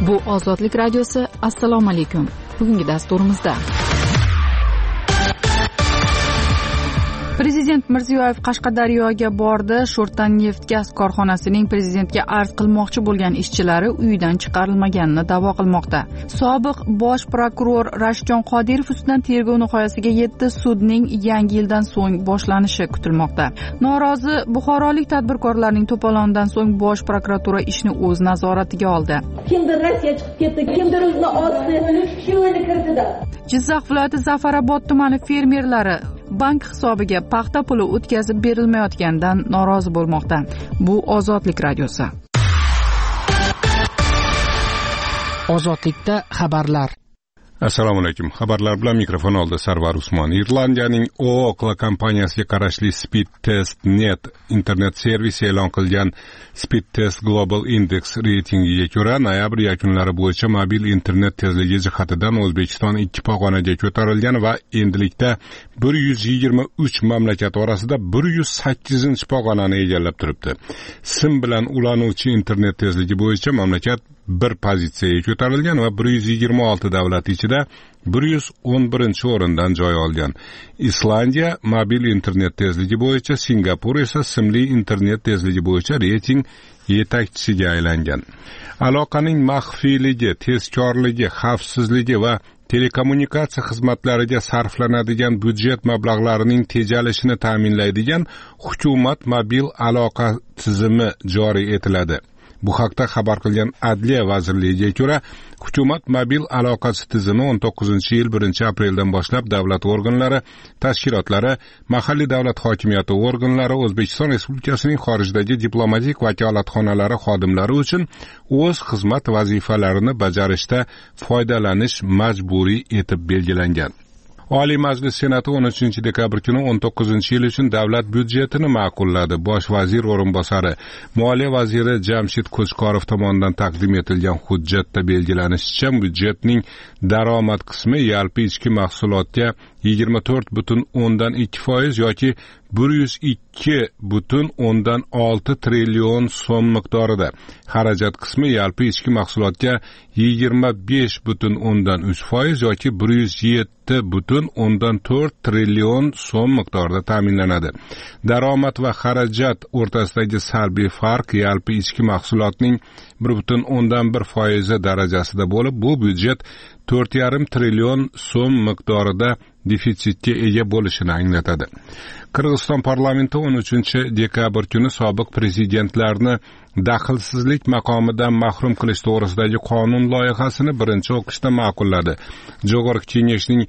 Bu Ozodlik radiosi. Assalomu alaykum. Bugungi dasturimizda Prezident Mirziyoyev Qashqadaryoga bordi. Sho'rtan neft gaz korxonasining prezidentga arz qilmoqchi bo'lgan ishchilari uyidan chiqarilmaganini da'vo qilmoqda. Sobiq bosh prokuror Rashidjon Qodirov ustidan tergov nihoyasiga yetdi. Sudning yangi yildan so'ng boshlanishi kutilmoqda. Norozi buxorolik tadbirkorlarning to'polonidan so'ng bosh prokuratura ishni o'z nazoratiga oldi. Kimdir Rossiya chiqib ketdi, kimdir o'zini otdi, shu yerga kirdida. Jizzax viloyati Zafarobod tumani fermerlari bank hisobiga paxta puli o'tkazib berilmayotganidan norozi bo'lmoqda. Bu Ozodlik radiosi. Ozodlikda xabarlar. Assalomu alaykum. Xabarlar bilan mikrofon oldi Sarvar Usmon. Irlandiyaning Ookla kompaniyasiga qarashli Speedtest.net internet servisi e'lon qilgan Speedtest Global Index reytingiga ko'ra, noyabr yakunlari bo'yicha mobil internet tezligi jihatidan O'zbekiston 2 pog'onaga ko'tarilgan va endilikda 123 mamlakat orasida 108 pog'onani egallab turibdi. Sim bilan ulanuvchi internet tezligi bo'yicha mamlakat bir pozitsiyaga ko'tarilgan va 126 davlat ichida 111 o'rindan joy olgan. Islandiya mobil internet tezligi bo'yicha, Singapur esa simli internet tezligi bo'yicha reyting yetakchisiga aylangan. Aloqaning maxfiyligi, tezkorligi, xavfsizligi va telekommunikatsiya xizmatlariga sarflanadigan byudjet mablag'larining tejalishini ta'minlaydigan hukumat mobil aloqa tizimi joriy etiladi. Bu haqda xabar qilgan Adliya vazirligiga ko'ra, hukumat mobil aloqasi tizimi 19-yil 1-apreldan boshlab davlat organlari, tashkilotlari, mahalliy davlat hokimiyati organlari, O'zbekiston Respublikasining xorijdagi diplomatik vakolatxonalari xodimlari uchun o'z xizmat vazifalarini bajarishda foydalanish majburiy etib belgilangan. Oliy Majlis Senati 13-dekabr kuni 19-yil uchun davlat byudjetini ma'qulladi. Bosh vazir o'rinbosari, Moliya vaziri Jamshid Qo'chqorov tomonidan taqdim etilgan hujjatda belgilanishicha, byudjetning daromad qismi yalpi ichki mahsulotga 24,2% yoki 102,6 trillion so'm miqdorida, xarajat qismi yalpi ichki mahsulotga 25,3% yoki 107,4 trillion so'm miqdorida ta'minlanadi. Daromad va xarajat o'rtasidagi salbiy farq yalpi ichki mahsulotning 1,1% darajasida bo'lib, bu byudjet 4,5 trillion so'm miqdorida defitsitga ega bo'lishini anglatadi. Qirg'iziston parlamenti 13-dekabr kuni sobiq prezidentlarni daxlsizlik maqomidan mahrum qilish to'g'risidagi qonun loyihasini birinchi o'qishda ma'qulladi. Jo'g'org'i Kengashning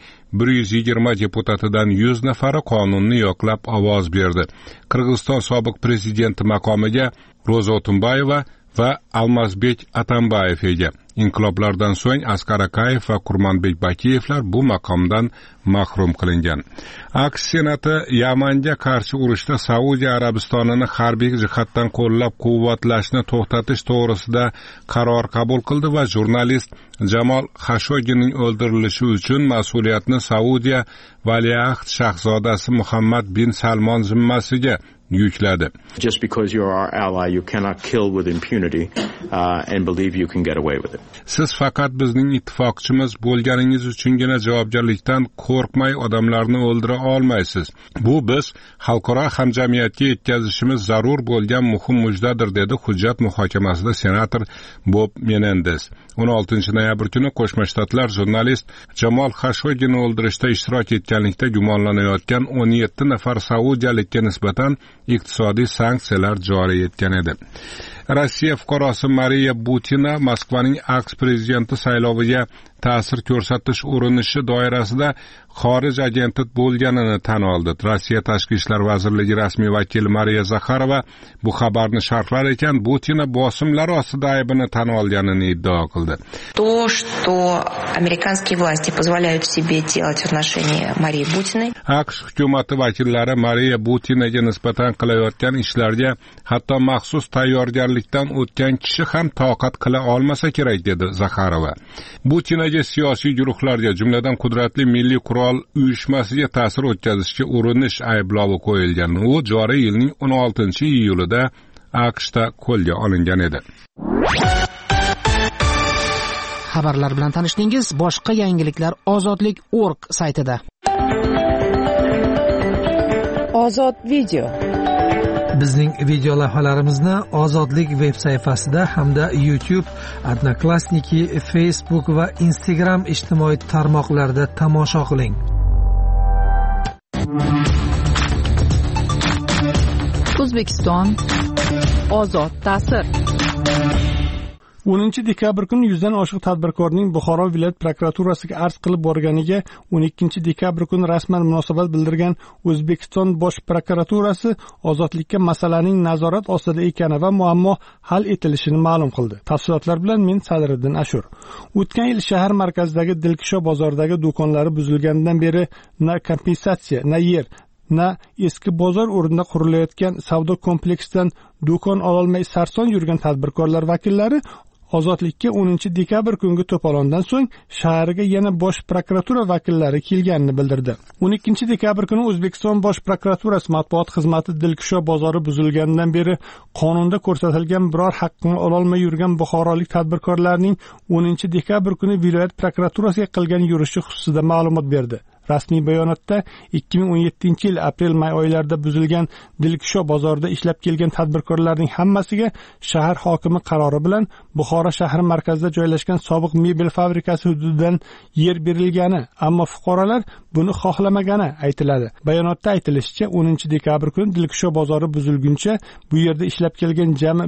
120 deputatidan 100 nafari qonunni yoqlab ovoz berdi. Qirg'iziston sobiq prezidenti maqomiga Ro'za Otunbayeva va Almazbek Atambayev ega. Inqiloblardan so'ng Asqar Akayev va Qurmanbek Bakiyevlar bu maqomdan mahrum qilingan. AQSh Senati Yamanga qarshi urushda Saudiya Arabistonini harbiy jihatdan qo'llab-quvvatlashni to'xtatish to'g'risida qaror qabul qildi va jurnalist Jamol Xashoggining o'ldirilishi uchun mas'uliyatni Saudiya valiahd shahzodasi Muhammad bin Salmon zimmasiga yukladi. Just because you're our ally, you cannot kill with impunity and believe you can get away with it. Siz faqat bizning ittifoqchimiz bo'lganingiz uchungina javobgarlikdan qo'rqmay odamlarni o'ldira olmaysiz. Bu biz xalqaro hamjamiyatga yetkazishimiz zarur bo'lgan muhim mujdadir, dedi hujjat muhokamasida senator Bob Menendez. 16-noyabr kuni Qo'shma Shtatlar jurnalist Jamol Xashoggini o'ldirishda ishtirok etganlikda gumonlanayotgan 17 nafar saudiyalikka nisbatan iqtisodiy sanksiyalar joriy etgan edi. Rossiya fuqarosi Mariya Butina Moskvaning AQSh prezidenti sayloviga ta'sir ko'rsatish urinishi doirasida xorij agenti bo'lganini tan oldi. Rossiya Tashqi ishlar vazirligi rasmiy vakili Mariya Zakharova bu xabarni sharhlar ekan, Putina bosimlar ostida aybini tan olganini iddao qildi. То, что американские власти позволяют себе делать в отношении Марии Бутиной. AQSh hukumati vakillari Mariya Butinaga nisbatan qilayotgan ishlarga hatto maxsus tayyorgarlikdan o'tgan kishi ham toqat qila olmasa kerak, dedi Zakharova. Butinaga siyosiy guruhlarga, jumladan qudratli milliy qurol uyushmasiga ta'sir o'tkazishga urinish ayblovi qo'yilgan. U joriy yilning 16-iyulida AQShda qo'lga olingan edi. xabarlar bilan tanishdingiz. Boshqa yangiliklar ozodlik.org saytida. Ozod video. Bizning video lavhalarimizni Ozodlik veb sayfasida hamda YouTube, Odnoklassniki, Facebook va Instagram ijtimoiy tarmoqlarida tomosha qiling. O'zbekiston ozod ta'sir. 10 dekabr kuni 100 dan oshiq tadbirkorning Buxoro viloyat prokuraturasiga arz qilib borganiga 12 dekabr kuni rasman munosabat bildirgan O'zbekiston bosh prokuraturasi ozodlikka masalaning nazorat ostida ekani va muammo hal etilishini ma'lum qildi. Tafsilotlar bilan men Sadriddin Ashur. O'tgan yil shahar markazidagi Dilkusho bozoridagi do'konlari buzilganidan beri na kompensatsiya, na yer, na eski bozor o'rnida qurilayotgan savdo kompleksidan do'kon ololmay sarson yurgan tadbirkorlar vakillari ozodlikka 10 dekabr kungi to'polondan so'ng shaharga yana bosh prokuratura vakillari kelganini bildirdi. 12 dekabr kuni O'zbekiston bosh prokuraturasi matbuot xizmati Dilkusho bozori buzilganidan beri qonunda ko'rsatilgan biror haqqini ololmay yurgan buxorolik tadbirkorlarning 10 dekabr kuni viloyat prokuraturasiga qilgan yurishi xususida ma'lumot berdi. Rasmiy bayonotda 2017-yil aprel-may oylarida buzilgan Dilkusho bozorida ishlab kelgan tadbirkorlarning hammasiga shahar hokimi qarori bilan Buxoro shahri markazida joylashgan sobiq mebel fabrikasi hududidan yer berilgani, ammo fuqarolar buni xohlamagani aytiladi. Bayonotda aytilishicha, 10 dekabr kuni Dilkusho bozori buzilguncha bu yerda ishlab kelgan jami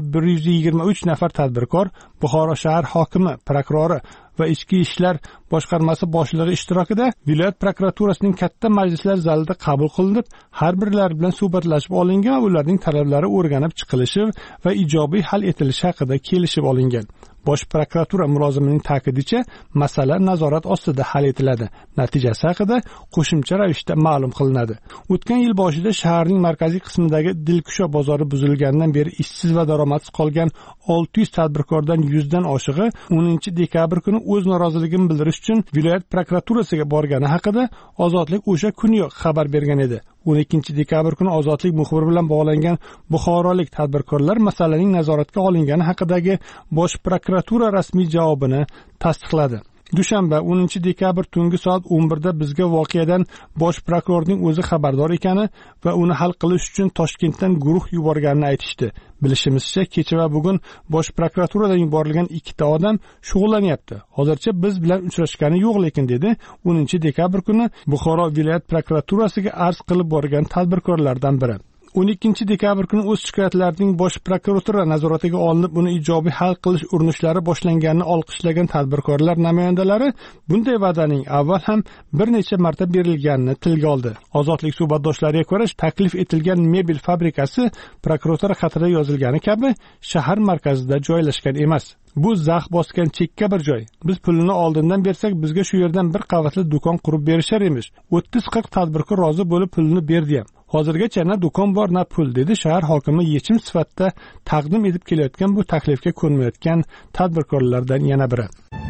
123 nafar tadbirkor Buxoro shahar hokimi, prokurori va ichki ishlar boshqarmasi boshlig'i ishtirokida viloyat prokuraturasining katta majlislar zalida qabul qilinib, har birlari bilan suhbatlashib olingan va ularning talablari o'rganib chiqilishi va ijobiy hal etilishi haqida kelishib olingan. Bosh prokuratura mulozimining ta'kidicha, masala nazorat ostida hal etiladi. Natijasi haqida qo'shimcha ravishda ma'lum qilinadi. O'tgan yil boshida shaharning markaziy qismidagi Dilkusho bozori buzilganidan beri ishsiz va daromadsiz qolgan 600 tadbirkordan 100 dan oshig'i 10 dekabr kuni o'z noroziligini bildirish uchun viloyat prokuraturasiga borgani haqida Ozodlik o'sha kuniyoq xabar bergan edi. 12 dekabr kuni Ozodlik muxbiri bilan bog'langan buxorolik tadbirkorlar masalaning nazoratga olingani haqidagi bosh prokuratura rasmiy javobini tasdiqladi. Dushanba 10 dekabr tungi soat 11 da bizga voqeadan bosh prokurorning o'zi xabardor ekani va uni hal qilish uchun Toshkentdan guruh yuborganini aytishdi. Bilishimizcha, kecha va bugun bosh prokuraturadan yuborilgan 2 odam shug'ullanyapti. Hozircha biz bilan uchrashgani yo'q lekin dedi 10 dekabr kuni Buxoro viloyat prokuraturasiga arz qilib borgan tadbirkorlardan biri. 12 dekabr kuni o'z shikoyatlarining bosh prokuratura nazoratiga olinib, uni ijobiy hal qilish urinishlari boshlanganini olqishlagan tadbirkorlar namoyandalari bunday va'daning avval ham bir necha marta berilganini tilga oldi. Ozodlik suhbatdoshlariga ko'ra, taklif etilgan mebel fabrikasi prokuratura xatida yozilgani kabi shahar markazida joylashgan emas. Bu zax bosgan chekka bir joy. Biz pulini oldindan bersak, bizga shu yerdan bir qavatli do'kon qurib berishar emish. 30-40 tadbirkor rozi bo'lib pulini berdi ham. Hozirgacha na do'kon bor, na pul, dedi shahar hokimi yechim sifatida taqdim etib kelayotgan bu taklifga ko'nmayotgan tadbirkorlardan yana biri.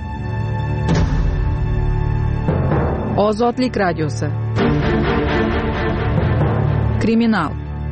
Ozodlik radiosi. Kriminal.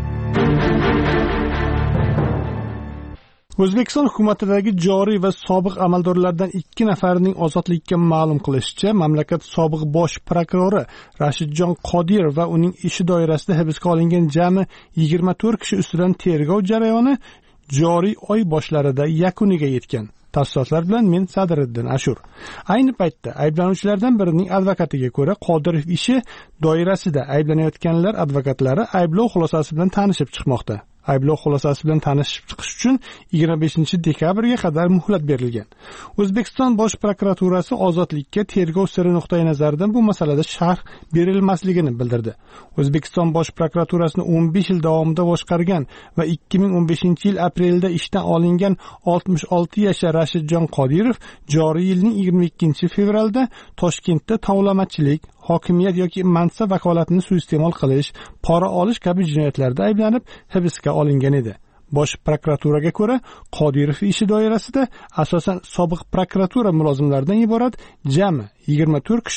O'zbekiston hukumatidagi joriy va sobiq amaldorlardan 2 nafarining ozodlikka ma'lum qilishicha, mamlakat sobiq bosh prokurori Rashidjon Qodirov va uning ishi doirasida hibsga olingan jami 24 kishi ustidan tergov jarayoni joriy oy boshlarida yakuniga yetgan. Tafsilotlar bilan men Sadriddin Ashur. Ayni paytda ayblanuvchilardan birining advokatiga ko'ra, Qodirov ishi doirasida ayblanayotganlar advokatlari ayblov xulosasi bilan tanishib chiqmoqda. Ayblov xulosasi bilan tanishib chiqish uchun 25 dekabrga qadar muhlat berilgan. O'zbekiston bosh prokuraturasi ozodlikka tergov siri nuqtai nazaridan bu masalada sharh berilmasligini bildirdi. O'zbekiston bosh prokuraturasini 15 yil davomida boshqargan va 2015-yil aprelda ishdan olingan 66 yashar Rashidjon Qodirov joriy yilning 22-fevralda Toshkentda tovlamachilik, hokimiyat yoki mansab vakolatini suiiste'mol qilish, pora olish kabi jinoyatlarda ayblanib hibsga olingan edi. Bosh prokuraturaga ko'ra, Qodirov ishi doirasida asosan sobiq prokuratura mulozimlaridan iborat jami 24 kishi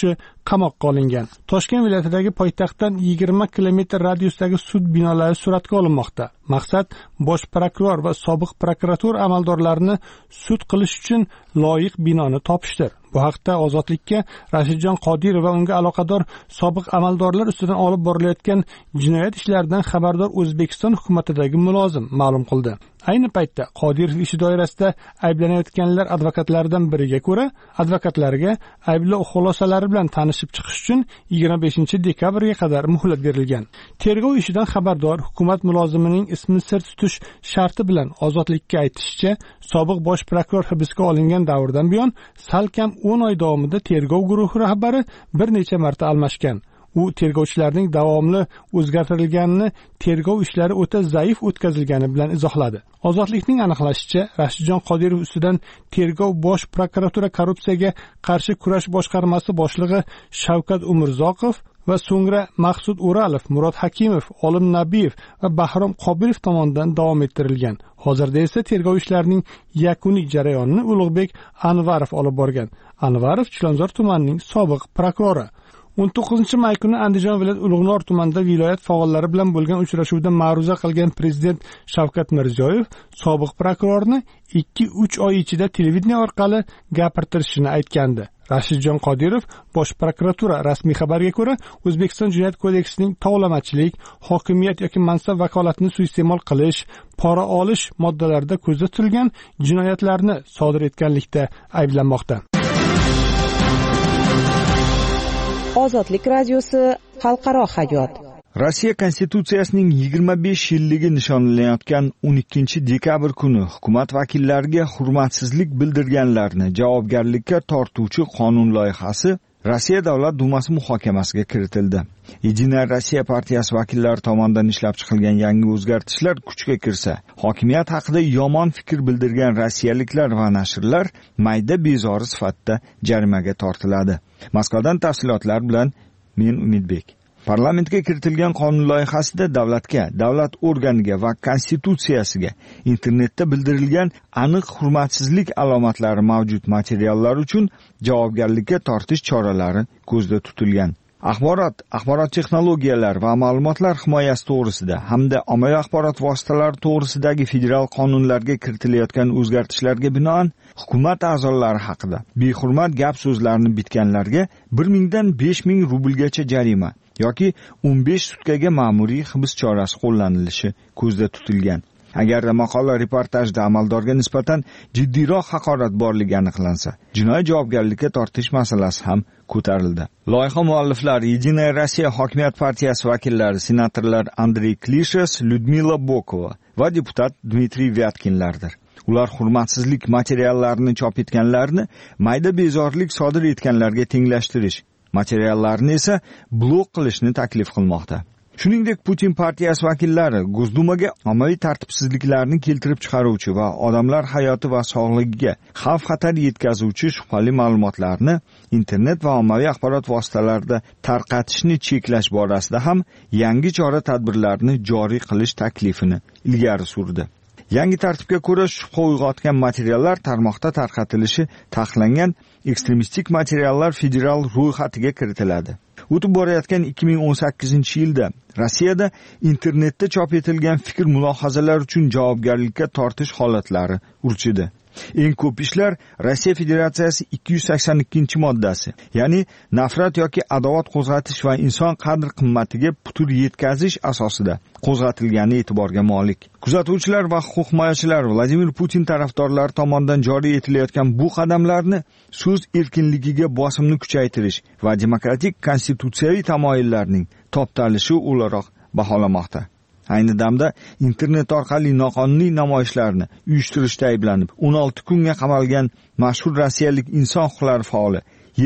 qamoqqa olingan. Toshkent viloyatidagi poytaxtdan 20 kilometr radiusdagi sud binolari suratga olinmoqda. Maqsad bosh prokuror va sobiq prokuratura amaldorlarini sud qilish uchun loyiq binoni topishdir. Bu haqda Ozodlikka Rashidjon Qodirov va unga aloqador sobiq amaldorlar ustidan olib borilayotgan jinoyat ishlaridan xabardor O'zbekiston hukumatidagi mulozim ma'lum qildi. Ayni paytda Qodirov ishi doirasida ayblanayotganlar advokatlaridan biriga ko'ra, advokatlariga ayblov xulosalari bilan tanishib chiqish uchun 25 dekabrga qadar muhlat berilgan. Tergov ishidan xabardor hukumat mulozimining ismini sir tutish sharti bilan Ozodlikka aytishicha, sobiq bosh prokuror hibsga olingan davrdan buyon salkam 10 oy davomida tergov guruhi rahbari bir necha marta almashgan. U tergovchilarning davomli o'zgartirilganini, tergov ishlari o'ta zaif o'tkazilgani bilan izohladi. Ozodlikning aniqlashicha, Rashidjon Qodirov ustidan tergov bosh prokuratura korrupsiyaga qarshi kurash boshqarmasi boshlig'i Shavkat Umurzoqov va so'ngra Maqsud O'ralov, Murod Hakimov, Olim Nabiyev va Bahrom Qobilov tomonidan davom ettirilgan. Hozirda esa tergov ishlarining yakuniy jarayonini Ulug'bek Anvarov olib borgan. Anvarov Chilonzor tumanining sobiq prokurori. 19 may kuni Andijon viloyat Ulug'nor tumanida viloyat faollari bilan bo'lgan uchrashuvda ma'ruza qilgan prezident Shavkat Mirziyoyev sobiq prokurorni 2-3 oy ichida televideniya orqali gapirtirishini aytgandi. Rashidjon Qodirov bosh prokuratura rasmiy xabarga ko'ra, O'zbekiston Jinoyat kodeksining tovlamachilik, hokimiyat yoki mansab vakolatini suiiste'mol qilish, pora olish moddalarida ko'zda tutilgan jinoyatlarni sodir etganlikda ayblanmoqda. Ozodlik radiosi xalqaro hayot. Rossiya Konstitutsiyasining 25 yilligi nishonlanayotgan 12 dekabr kuni hukumat vakillariga hurmatsizlik bildirganlarni javobgarlikka tortuvchi qonun loyihasi Rossiya Davlat Dumasi muhokamasiga kiritildi. Единая Rossiya partiyasi vakillari tomonidan ishlab chiqilgan yangi o'zgartishlar kuchga kirsa, hokimiyat haqida yomon fikr bildirgan rossiyaliklar va nashrlar mayda bezori sifatida jarimaga tortiladi. Moskvadan tafsilotlar bilan men Umidbek. Parlamentga kiritilgan qonun loyihasida davlatga, davlat organiga va konstitutsiyasiga internetda bildirilgan aniq hurmatsizlik alomatlari mavjud materiallar uchun javobgarlikka tortish choralari ko'zda tutilgan. Axborot texnologiyalari va ma'lumotlar himoyasi to'g'risida hamda ommaviy axborot vositalari to'g'risidagi federal qonunlarga kiritilayotgan o'zgartishlarga binoan hukumat a'zolari haqida behurmat gap so'zlarni bitganlarga 1000 dan 5000 rublgacha jarima yoki 15 sutkaga ma'muriy hibs chorasi qo'llanilishi ko'zda tutilgan. Agar maqola reportajda amaldorga nisbatan jiddiyroq haqorat borligi aniqlansa, jinoiy javobgarlikka tortish masalasi ham ko'tarildi. Loyiha mualliflari Единая Rossiya hokimiyat partiyasi vakillari, senatorlar Andrey Klishas, Lyudmila Bokova va deputat Dmitriy Vyatkinlardir. Ular hurmatsizlik materiallarini chop etganlarni mayda bezorlik sodir etganlarga tenglashtirish, materiallarni esa blok qilishni taklif qilmoqda. Shuningdek, Putin partiyasi vakillari Gosdumaga ommaviy tartibsizliklarni keltirib chiqaruvchi va odamlar hayoti va sog'ligiga xavf-xatar yetkazuvchi shubhali ma'lumotlarni internet va ommaviy axborot vositalarida tarqatishni cheklash borasida ham yangi chora-tadbirlarni joriy qilish taklifini ilgari surdi. Yangi tartibga ko'ra shubha uyg'otgan materiallar tarmoqda tarqatilishi taqiqlangan ekstremistik materiallar federal ro'yxatiga kiritiladi. O'tib borayotgan 2018-yilda Rossiyada internetda chop etilgan fikr mulohazalar uchun javobgarlikka tortish holatlari urchidi. Eng ko'p ishlar Rossiya Federatsiyasi 282-moddasi, ya'ni nafrat yoki adovat qo'zg'atish va inson qadr-qimmatiga putur yetkazish asosida qo'zg'atilgani e'tiborga molik. Kuzatuvchilar va huquq himoyachilar Vladimir Putin tarafdorlari tomonidan joriy etilayotgan bu qadamlarni so'z erkinligiga bosimni kuchaytirish va demokratik konstitutsiyaviy tamoyillarning toptalishi o'laroq baholamoqda. Ayni damda internet orqali noqonuniy namoyishlarni uyushtirishda ayblanib 16 kunga qamalgan mashhur rossiyalik inson huquqlari faoli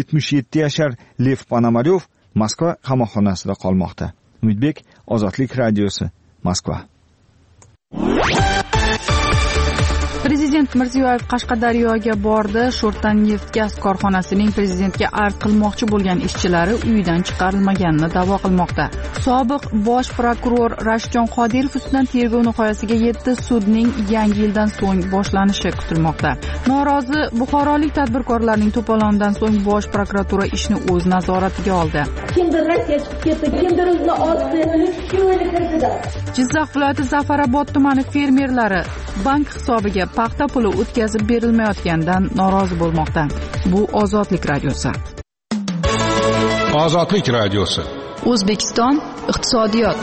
77 yashar Lev Ponomaryov Moskva qamoqxonasida qolmoqda. Umidbek, Ozodlik radiosi, Moskva. Prezident Mirziyoyev Qashqadaryoga bordi. Sho'rtanneft gaz korxonasining prezidentga arz qilmoqchi bo'lgan ishchilari uyidan chiqarilmaganini da'vo qilmoqda. Sobiq bosh prokuror Rashidjon Qodirov ustidan tergov nihoyasiga yetdi. Sudning yangi yildan so'ng boshlanishi kutilmoqda. Norozi buxorolik tadbirkorlarning to'polonidan so'ng bosh prokuratura ishni o'z nazoratiga oldi. Kimdir Rossiya chiqib ketdi, kimdir o'zini otdi, shu o'yini kiritdi. Jizzax viloyati Zafarobod tumani fermerlari bank hisobiga paxta puli o'tkazib berilmayotganidan norozi bo'lmoqda. Bu Ozodlik radiosi. Ozodlik radiosi. O'zbekiston iqtisodiyot.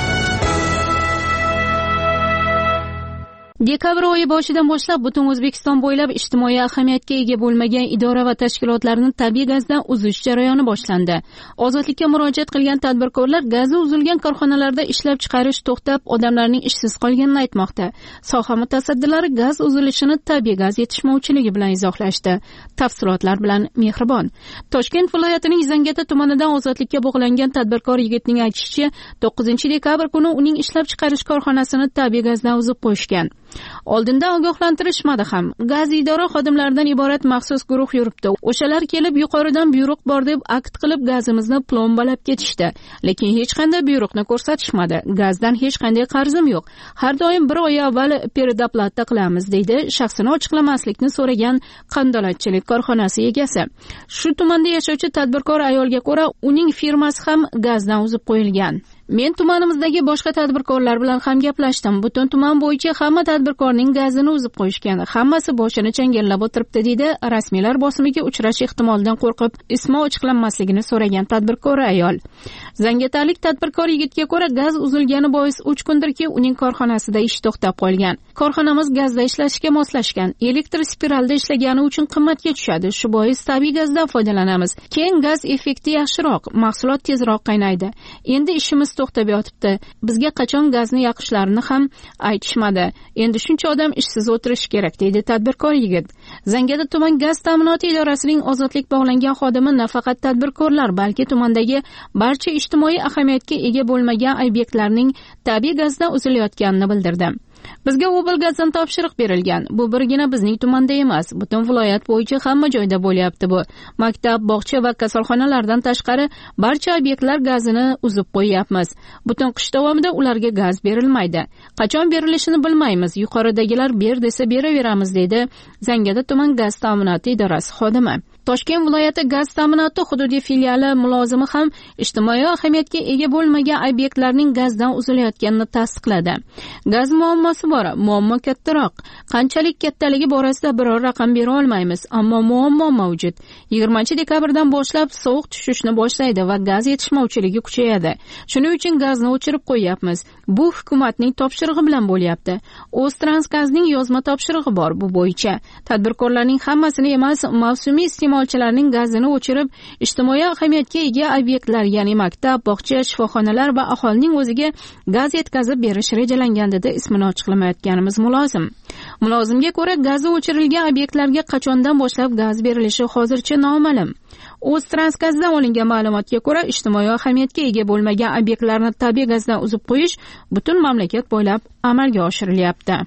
Dekabr oyi boshidan boshlab butun O'zbekiston bo'ylab ijtimoiy ahamiyatga ega bo'lmagan idora va tashkilotlarni tabiiy gazdan uzish jarayoni boshlandi. Ozodlikka murojaat qilgan tadbirkorlar gazi uzilgan korxonalarda ishlab chiqarish to'xtab, odamlarning ishsiz qolganini aytmoqda. Soha mutasaddilari gaz uzilishini tabiiy gaz yetishmovchiligi bilan izohlashdi. Tafsilotlar bilan Mehribon. Toshkent viloyatining Zangata tumanidan ozodlikka bog'langan tadbirkor yigitning aytishicha, 9-dekabr kuni uning ishlab chiqarish korxonasini tabiiy gazdan uzib qo'yishgan. Oldindan ogohlantirishmadi ham. Gaz idora xodimlaridan iborat maxsus guruh yuribdi. O'shalar kelib yuqoridan buyruq bor deb akt qilib gazimizni plombalab ketishdi. Lekin hech qanday buyruqni ko'rsatishmadi. Gazdan hech qanday qarzim yo'q. Har doim bir oy avval peredoplata qilamiz deydi shaxsini ochiqlamaslikni so'ragan qandolatchilik korxonasi egasi. Shu tumanda yashovchi tadbirkor ayolga ko'ra, uning firmasi ham gazdan uzib qo'yilgan. Men tumanimizdagi boshqa tadbirkorlar bilan ham gaplashdim. Butun tuman bo'yicha hamma tadbirkorning gazini uzib qo'yishgan. Hammasi boshini changallab o'tiribdi deydi rasmiylar bosimiga uchrash ehtimolidan qo'rqib ismi ochiqlanmasligini so'ragan tadbirkor ayol. Zangatalik tadbirkor yigitga ko'ra, gaz uzilgani bois 3 kundirki uning korxonasida ish to'xtab qolgan. Korxonamiz gazda ishlashga moslashgan. Elektr spiralda ishlagani uchun qimmatga tushadi. Shu bois tabiiy gazdan foydalanamiz. Keyin gaz effekti yaxshiroq, mahsulot tezroq qaynaydi. Endi ishimiz to'xtab yotibdi. Bizga qachon gazni yoqishlarini ham aytishmadi. Endi shuncha odam ishsiz o'tirishi kerak deydi tadbirkor yigit. Zangata tuman gaz ta'minoti idorasining ozodlik bog'langan xodimi nafaqat tadbirkorlar, balki tumandagi barcha ijtimoiy ahamiyatga ega bo'lmagan obyektlarning tabiiy gazdan uzilayotganini bildirdi. Bizga Obel gazdan topshiriq berilgan. Bu birgina bizning tumanda emas, butun viloyat bo'yicha hamma joyda bo'lyapti bu. Maktab, bog'cha va kasalxonalardan tashqari barcha obyektlar gazini uzib qo'yapmiz. Butun qish davomida ularga gaz berilmaydi. Qachon berilishini bilmaymiz. Yuqoridagilar ber desa beraveramiz deydi Zangata tuman gaz ta'minoti idorasi xodimi. Toshkent viloyati gaz ta'minoti hududiy filiali mulozimi ham ijtimoiy ahamiyatga ega bo'lmagan obyektlarning gazdan uzilayotganini tasdiqladi. Gaz muammosi bor, muammo kattaroq. Qanchalik kattaligi borasida biror raqam bera olmaymiz, ammo muammo mavjud. 20-dekabrdan boshlab sovuq tushishni boshlaydi va gaz yetishmovchiligi kuchayadi. Shuning uchun gazni o'chirib qo'yapmiz. Bu hukumatning topshirig'i bilan bo'lyapti. O'ztransgazning yozma topshirig'i bor bu bo'yicha. Tadbirkorlarning hammasini emas, mavsumiy iste'molchilarning gazini o'chirib, ijtimoiy ahamiyatga ega obyektlar, ya'ni maktab, bog'cha, shifoxonalar va aholining o'ziga gaz yetkazib berish rejalangan dedi ismini ochiqlamayotganimiz mulozim. Mulozimga ko'ra, gazi o'chirilgan obyektlarga qachondan boshlab gaz berilishi hozircha noma'lum. O'ztransgazdan olingan ma'lumotga ko'ra, ijtimoiy ahamiyatga ega bo'lmagan obyektlarni tabiiy gazdan uzib qo'yish butun mamlakat bo'ylab amalga oshirilyapti.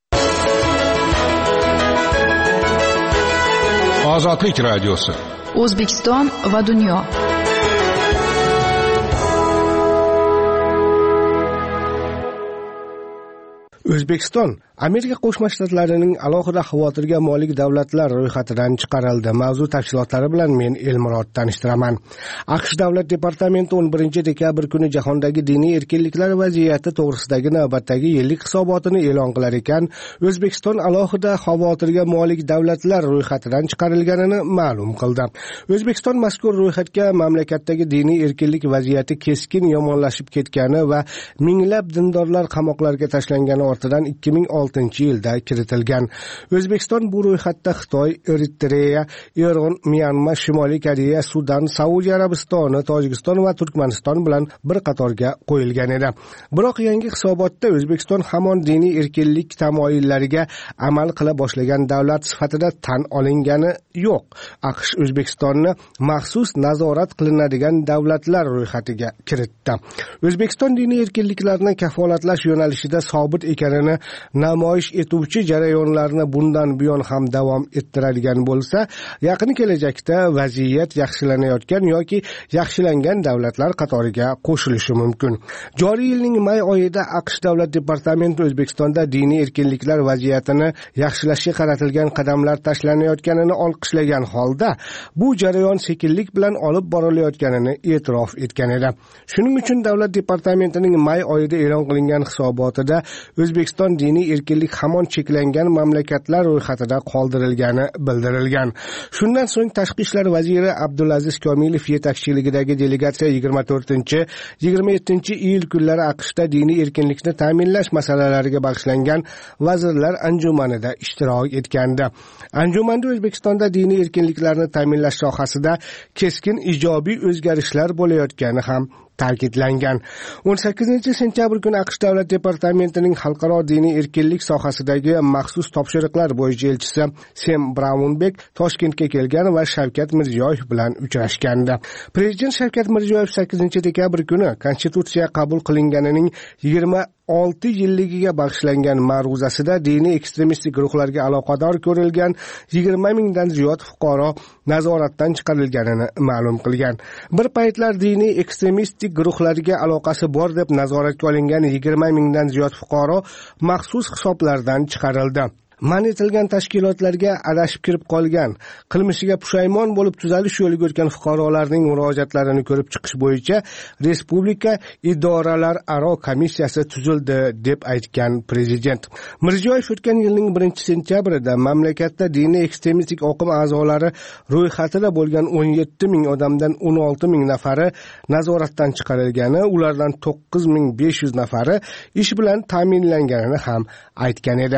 Ozodlik radiosi. O'zbekiston va dunyo. O'zbekiston Amerika Qo'shma Shtatlarining alohida xavotirga molik davlatlar ro'yxatidan chiqarildi. Mavzu tafsilotlari bilan men Elmurod tanishtiraman. AQSh Davlat departamenti 11-dekabr kuni jahondagi diniy erkinliklar vaziyati to'g'risidagi navbatdagi yillik hisobotini e'lon qilar ekan, O'zbekiston alohida xavotirga molik davlatlar ro'yxatidan chiqarilganini ma'lum qildi. O'zbekiston mazkur ro'yxatga mamlakatdagi diniy erkinlik vaziyati keskin yomonlashib ketgani va minglab dindorlar qamoqlarga tashlangani ortidan 2006-yilda kiritilgan. O'zbekiston bu ro'yxatda Xitoy, Eritreya, Eron, Myanma, Shimoliy Koreya, Sudan, Saudiya Arabistoni, Tojikiston va Turkmaniston bilan bir qatorga qo'yilgan edi. Biroq yangi hisobotda O'zbekiston hamon diniy erkinlik tamoyillariga amal qila boshlagan davlat sifatida tan olingani yo'q. AQSh O'zbekistonni maxsus nazorat qilinadigan davlatlar ro'yxatiga kiritdi. O'zbekiston diniy erkinliklarni kafolatlash yo'nalishida sobit ekanini namoyish etuvchi jarayonlarni bundan buyon ham davom ettiradigan bo'lsa, yaqin kelajakda vaziyat yaxshilanayotgan yoki yaxshilangan davlatlar qatoriga qo'shilishi mumkin. Joriy yilning may oyida AQSh Davlat departamenti O'zbekistonda diniy erkinliklar vaziyatini yaxshilashga qaratilgan qadamlar tashlanayotganini olqishlagan holda, bu jarayon sekinlik bilan olib borilayotganini e'tirof etgan edi. Shuning uchun Davlat departamentining may oyida e'lon qilingan hisobotida O'zbekiston diniy erkinlik hamon cheklangan mamlakatlar ro'yxatida qoldirilgani bildirilgan. Shundan so'ng Tashqi ishlar vaziri Abdulaziz Komilov yetakchiligidagi delegatsiya 24-27 iyul kunlari AQShda diniy erkinlikni ta'minlash masalalariga bag'ishlangan vazirlar anjumanida ishtirok etgandi. Anjumanda O'zbekistonda diniy erkinliklarni ta'minlash sohasida keskin ijobiy o'zgarishlar bo'layotgani ham ta'kidlangan. 18 sentyabr kuni AQSh Davlat departamentining xalqaro diniy erkinlik sohasidagi maxsus topshiriqlar bo'yicha elchisi Sam Braunbek Toshkentga kelgan va Shavkat Mirziyoyev bilan uchrashgandi. Prezident Shavkat Mirziyoyev 8 dekabr kuni Konstitutsiya qabul qilinganining 26 yilligiga bag'ishlangan ma'ruzasida diniy ekstremistik guruhlarga aloqador ko'rilgan 20 mingdan ziyod fuqaro nazoratdan chiqarilganini ma'lum qilgan. Bir paytlar diniy ekstremistik guruhlarga aloqasi bor deb nazoratga olingan 20 mingdan ziyod fuqaro maxsus hisoblardan chiqarildi. Man etilgan tashkilotlarga adashib kirib qolgan, qilmishiga pushaymon bo'lib tuzalish yo'liga o'tgan fuqarolarning murojaatlarini ko'rib chiqish bo'yicha Respublika idoralararo komissiyasi tuzildi deb aytgan prezident. Mirziyoyev o'tgan yilning 1-sentyabrida mamlakatda diniy ekstremistik oqim a'zolari ro'yxatida bo'lgan 17 ming odamdan 16 ming nafari nazoratdan chiqarilgani, ulardan 9500 nafari ish bilan ta'minlanganini ham aytgan edi.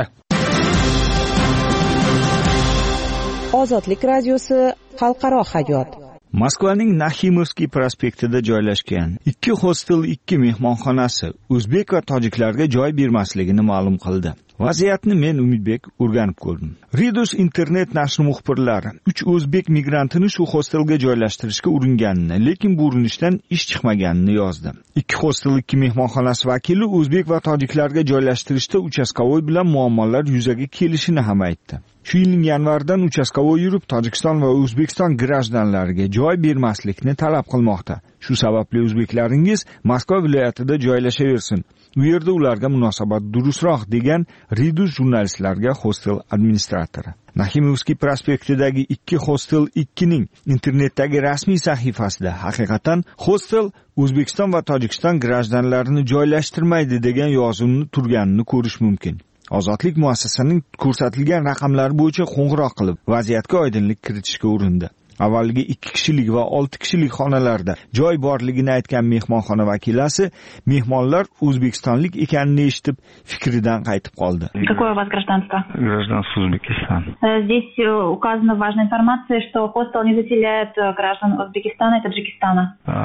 Ozodlik radiosi xalqaro hayot. Moskvaning Naximovskiy prospektida joylashgan 2 hostel, 2 mehmonxonasi o'zbek va tojiklarga joy bermasligini ma'lum qildi. Vaziyatni men Umidbek o'rganib ko'rdim. Readers internet nashri muxbirlari 3 o'zbek migrantini shu hostelga joylashtirishga uringanini, lekin bu urinishdan ish chiqmaganini yozdi. 2 hostel, 2 mehmonxonasi vakili o'zbek va tojiklarga joylashtirishda uchastkovoy bilan muammolar yuzaga kelishini ham aytdi. Shu yilning yanvaridan uchastkovoy yurib, Tojikiston va O'zbekiston grajdanlariga joy bermaslikni talab qilmoqda. Shu sababli o'zbeklaringiz Moskva viloyatida joylashaversin. U yerda ularga munosabat durustroq degan Readers jurnalistlarga hostel administratori. Naximovskiy prospektidagi 2 hostel 2 ning internetdagi rasmiy sahifasida haqiqatan hostel O'zbekiston va Tojikiston grajdanlarini joylashtirmaydi degan yozuvni turganini ko'rish mumkin. Ozodlik muassasasining ko'rsatilgan raqamlari bo'yicha qo'ng'iroq qilib, vaziyatga oydinlik kiritishga urindi. Avvaliga 2 kishilik va 6 kishilik xonalarda joy borligini aytgan mehmonxona vakilasi mehmonlar o'zbekistonlik ekanini eshitib fikridan qaytib qoldi. Какое у вас гражданство? Гражданство Узбекистана. Здесь указана важная информация, что хостел не заселяет граждан Узбекистана и Таджикистана.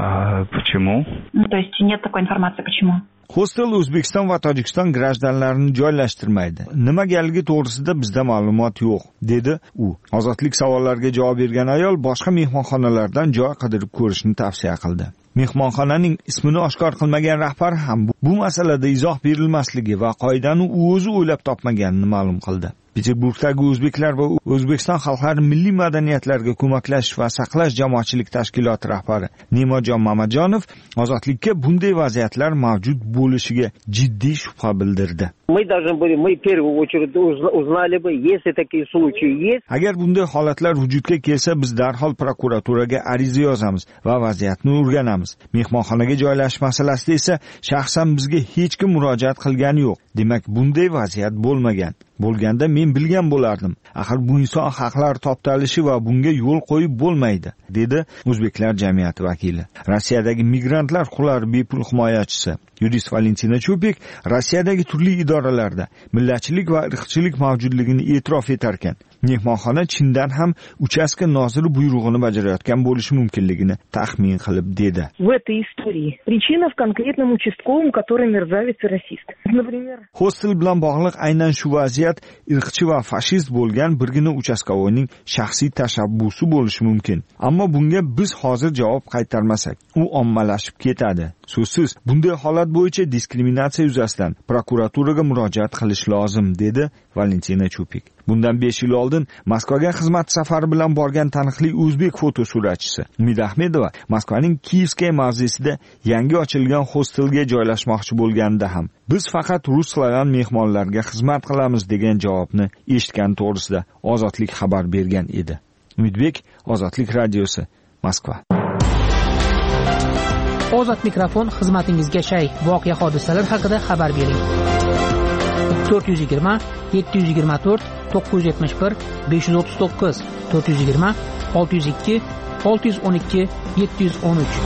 Почему? То есть нет такой информации, почему? Hostel O'zbekiston va Tojikiston grajdanlarini joylashtirmaydi. Nimagaligi to'g'risida bizda ma'lumot yo'q, dedi u. Ozodlik savollariga javob bergan ayol boshqa mehmonxonalardan joy qidirib ko'rishni tavsiya qildi. Mehmonxonaning ismini oshkor qilmagan rahbar ham bu masalada izoh berilmasligi va qoidani u o'zi o'ylab topmaganini ma'lum qildi. Peterburgdagi o'zbeklar va O'zbekiston xalqlari milliy madaniyatlarga ko'maklash va saqlash jamoatchilik tashkiloti rahbari Ne'matjon Mamadjonov ozodlikka bunday vaziyatlar mavjud bo'lishiga jiddiy shubha bildirdi. Мы должны были, мы в первую очередь узнали бы, если такие случаи есть. Agar bunday holatlar vujudga kelsa, biz darhol prokuraturaga ariza yozamiz va vaziyatni o'rganamiz. Mehmonxonaga joylashish masalasida esa shaxsan bizga hech kim murojaat qilgani yo'q. Demak, bunday vaziyat bo'lmagan. Bo'lganda men bilgan bo'lardim. Axir bu inson haqlari toptalishi va bunga yo'l qo'yib bo'lmaydi, dedi O'zbeklar jamiyati vakili. Rossiyadagi migrantlar huquqlari bepul himoyachisi yurist Valentina Chupik Rossiyadagi turli idoralarda millatchilik va irqchilik mavjudligini e'tirof etar ekan. Mehmonxona chindan ham uchastka noziri buyrug'ini bajarayotgan bo'lishi mumkinligini taxmin qilib dedi. В этой истории причина в конкретном участковом, который мерзавец и расист. Например, hostel bilan bog'liq aynan shu vaziyat irqchi va fashist bo'lgan birgina uchastkovoyning shaxsiy tashabbusi bo'lishi mumkin. Ammo bunga biz hozir javob qaytarmasak, u ommalashib ketadi. So'zsiz, bunday holat bo'yicha diskriminatsiya yuzasidan prokuraturaga murojaat qilish lozim, dedi Valentina Chupik. Bundan 5 yil oldin Moskvaga xizmat safari bilan borgan taniqli o'zbek fotosuratchisi Umid Ahmedova Moskvaning Kiyevskaya mavzesida yangi ochilgan hostelga joylashmoqchi bo'lganida ham biz faqat rus-slavan mehmonlarga xizmat qilamiz degan javobni eshitgan to'g'risida Ozodlik xabar bergan edi. Umidbek, Ozodlik radiosi, Moskva. Ozod mikrofon xizmatingizga shay. Voqea hodisalar haqida xabar bering. 420 724 971 539 420 602 612 713.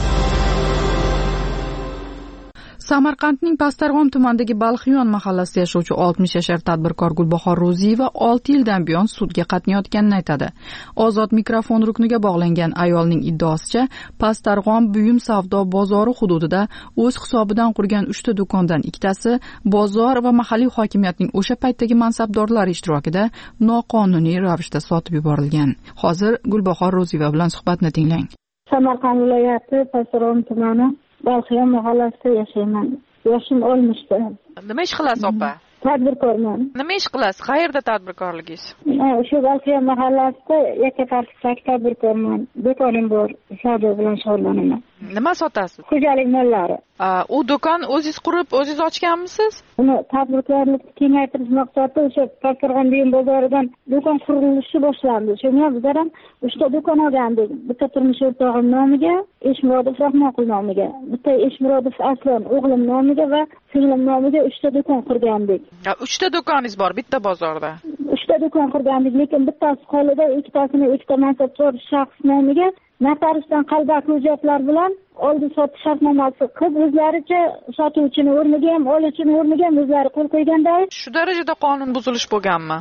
Samarqandning Pastarg'om tumanidagi Balxiyon mahallasida yashovchi 60 yashar tadbirkor Gulbahor Ro'ziyeva 6 yildan buyon sudga qatnayotganini aytadi. Ozod mikrofon rukniga bog'langan ayolning iddaosicha, Pastarg'om buyum savdo bozori hududida o'z hisobidan qurgan 3 ta do'kondan ikkitasi bozor va mahalliy hokimiyatning o'sha paytdagi mansabdorlari ishtirokida noqonuniy ravishda sotib yuborilgan. Hozir Gulbahor Ro'ziyeva bilan suhbatni tinglang. Samarqand viloyati Pastarg'om tumani Balxiyon mahallasida yashayman. Yoshim olmishdi. Nima ish qilasiz, opa? Tadbirkorman. Nima ish qilasiz? Qayerda tadbirkorligingiz? Shu Balxiyon mahallasida yakka tadbirkorman. Do'konim bor, savdo bilan shug'ullanaman. Nima sotasiz? Xo'jalik mollari. U do'kon o'zingiz qurib, o'zingiz ochganmisiz? Uni tadbirkorlikni kengaytirish maqsadida o'sha Pastarg'om buyum bozoridan do'kon qurilishi boshlandi. Shunga bizlar ham 3 ta do'kon olgandik. Bitta turmush o'rtog'im nomiga, Eshmurodov Rahmonqul nomiga, bitta Eshmurodov Aslan o'g'lim nomiga va singlim nomiga 3 ta do'kon qurgandik. 3 ta do'koningiz bor bitta bozorda. 3 ta do'kon qurgandik, lekin bittasi qolida, ikkitasini ikkita mansabdor shaxs nomiga notariusdan qalbaki hujjatlar bilan oldi sotish shartnomasi qilib o'zlaricha sotuvchini o'rniga ham, oluvchini o'rniga ham o'zlari qo'l qo'yganda. Shu darajada qonun buzilish bo'lganmi?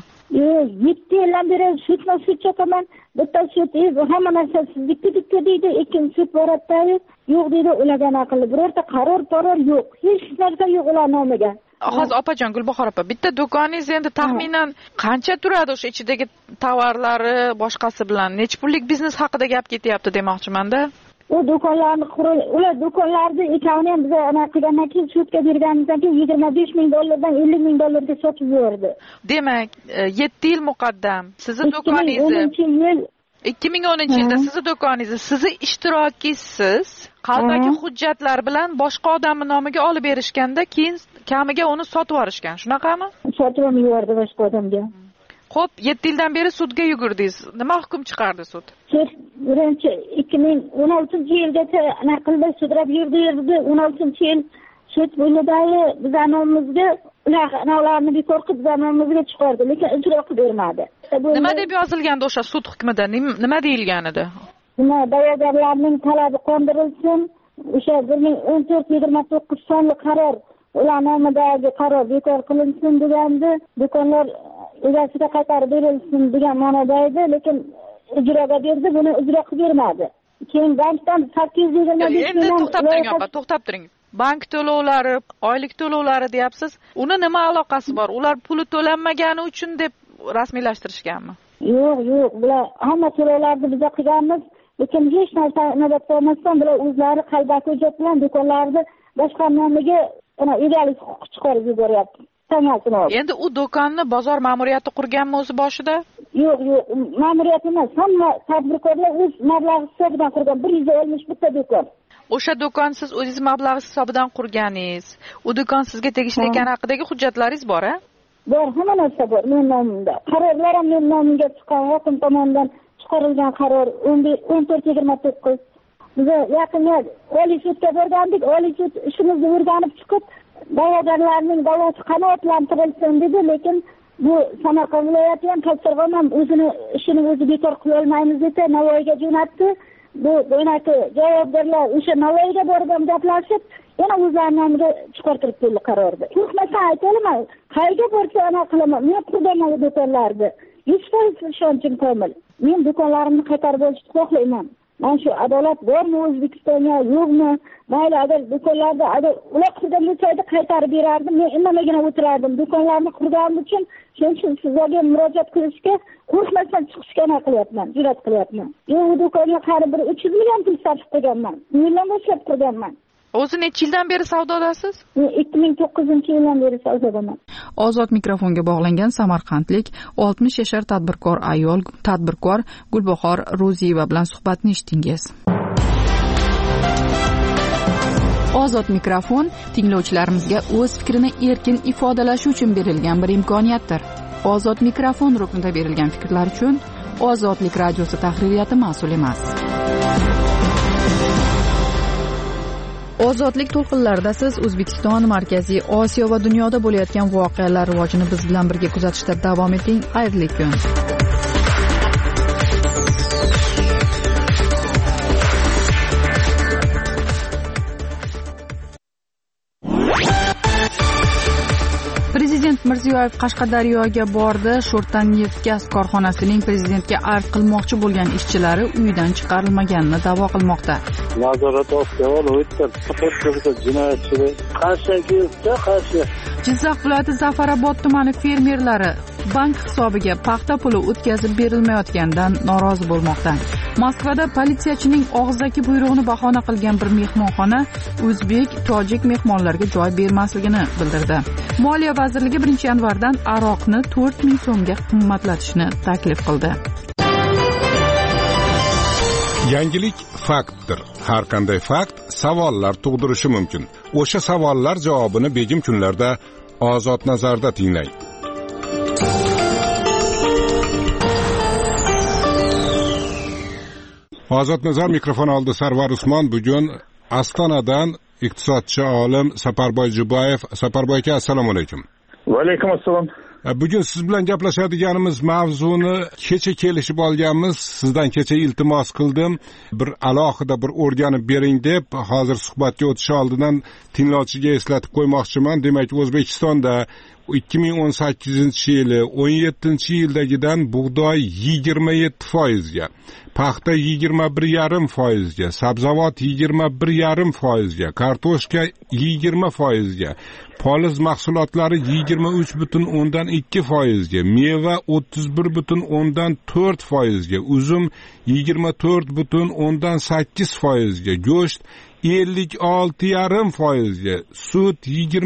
7 yildan beri sud chopaman. Bitta sud hamma narsa sizniki deydi, ikkinchi sud boradi, yo'q deydi, ulardan aqlli birorta qaror yo'q. Hech narsa yo'q ular nomiga. Hozir opajon, Gulbahor opa, bitta do'koningiz endi taxminan qancha turadi o'sha ichidagi tovarlari boshqasi bilan? Necha pullik biznes haqida gap ketyapti demoqchiman-da. U do'konlarni ular do'konlarni ekani ham biz ana qilgandan keyin sudga berganimizdan keyin $25,000 dan $50,000 ga sotib yubordi. Demak, 7 yil muqaddam sizni do'koningizni 2010-yilda sizni do'koningizni, sizni ishtirokisiz qalbaki hujjatlar bilan boshqa odamning nomiga olib berishganda, keyin kamiga uni sotib yuborishgan. Shunaqami? Sotib yubordi boshqa odamga. Xo'p, 7 yildan beri sudga yugurdingiz. Nima hukm chiqardi sud? Birinchi 2016-yilgacha naqlda sudrab yurdi. 16-yil sud bo'limidagi bizanomimizga ularni bekor qilib bizanomimizga chiqardi, lekin ijro qilib bermadi. Nima deb yozilgandi o'sha sud hukmida? Nima deyilgan edi? Da'vogarlarning talabi qondirilsin. O'sha 1429 sonli qaror, ular nomidagi qaror bekor qilinsin degandi. Do'konlar egasiga qaytarib berilsin degan ma'noda edi, lekin ijroga berdi, buni ijro qilib bermadi. Keyin bankdan 825 endi to'xtab turing. Bank to'lovlari, oylik to'lovlari deyapsiz. Uni nima aloqasi bor? Ular puli to'lanmagani uchun deb rasmiylashtirishganmi? Yo'q, bular hamma to'lovlarni biz qilganmiz, lekin hech narsa inobatga olmasdan bular o'zlari qalbaki hujjat bilan do'konlarni boshqa nomiga egalik huquqi chiqarib yuboryapti. Endi u do'konni bozor ma'muriyati qurganmi o'zi boshida? Yo'q, ma'muriyat emas. Hamma tadbirkorlar o'z mablag'i hisobidan qurgan 160 bitta do'kon. O'sha do'kon siz o'zingiz mablag' hisobidan qurganingiz. U do'kon sizga tegishli ekani haqidagi hujjatlaringiz bor-a? Bor, hamma narsa bor men nomimda. Qarorlar ham men nomimga chiqqan, hokim tomonidan chiqarilgan qaror 1429. Biz yaqinda Oliy sudga borgandik. Oliy sud ishimizni o'rganib chiqib, da'vogarlarning da'vosi qanoatlantirilsin dedi, lekin bu Samarqand viloyati ham Pastarg'om ham o'zini ishini o'zi bekor qila olmaymiz deb Navoiyga jo'natdi. Bu bo'ynaki javobgarlar o'sha Navoiyga borib ham gaplashib, yana o'zlarining nomiga chiqartirib keldi qarorni. Qo'rqmasdan aytaman, qayerga borsa ana qilaman. Men qurganman do'konlarni. 100% ishonchim komil. Men do'konlarimni qaytarib olishni xohlayman. Men shu adolat bormi O'zbekistonga, yo'qmi? Mayli, agar do'konlarda ular qurgan bo'lsa qaytarib berardim. Men indamagina o'tirardim. Do'konlarni qurganim uchun shuning uchun sizlarga murojaat qilishga qo'rqmasdan chiqishga jur'at qilyapman. Bu do'konga qariyb 300 million pul sarf qilganman. Yildan boshlab qurganman. O'zi necha yildan beri savdodasiz? 2009-yildan beri savdodaman. Ozod mikrofonga bog'langan samarqandlik 60 yashar tadbirkor ayol, tadbirkor Gulbahor Ro'ziyeva bilan suhbatni eshitdingiz. Ozod mikrofon tinglovchilarimizga o'z fikrini erkin ifodalashi uchun berilgan bir imkoniyatdir. Ozod mikrofon ruknida berilgan fikrlar uchun Ozodlik radiosi tahririyati mas'ul emas. Ozodlik to'lqinlarida siz O'zbekiston, Markaziy Osiyo va dunyoda bo'layotgan voqealar rivojini biz bilan birga kuzatishda davom eting. Xayrli kun. Prezident Mirziyoyev Qashqadaryoga bordi. Sho'rtan neft gaz korxonasining prezidentga arz qilmoqchi bo'lgan ishchilari uyidan chiqarilmaganini da'vo qilmoqda. Nazorat ostiga olib jinoyatchilar qarshi. Jizzax viloyati Zafarobod tumani fermerlari bank hisobiga paxta puli o'tkazib berilmayotganidan norozi bo'lmoqda. Moskvada politsiyachining og'zaki buyrug'ini bahona qilgan bir mehmonxona o'zbek, tojik mehmonlarga joy bermasligini bildirdi. Moliya vazirligi 1-yanvardan aroqni 4000 so'mga qimmatlatishni taklif qildi. Yangilik faktdir. Har qanday fakt savollar tug'dirishi mumkin. O'sha savollar javobini begim kunlarda Ozod nazarda tinglang. Ozod nazar mikrofon oldi. Sarvar Usmon bugun Ostonadan iqtisodchi olim Saparboy Jubayev. Saparboy aka, assalomu alaykum. Va alaykum assalom. Bugun siz bilan gaplashadiganimiz mavzuni kecha kelishib olganmiz. Sizdan kecha iltimos qildim. Bir alohida bir o'rganib bering deb, hozir suhbatga o'tish oldidan tinglovchiga eslatib qo'ymoqchiman. Demak, O'zbekistonda 2018-yili 17-yildagidan bug'doy 27%ga, paxta 21,5%ga, sabzavot 21,5%ga, kartoshka 20%ga, poliz mahsulotlari 23,2%ga, meva 31,4%ga, uzum 24,8%ga, go'sht 56,5%ga, sut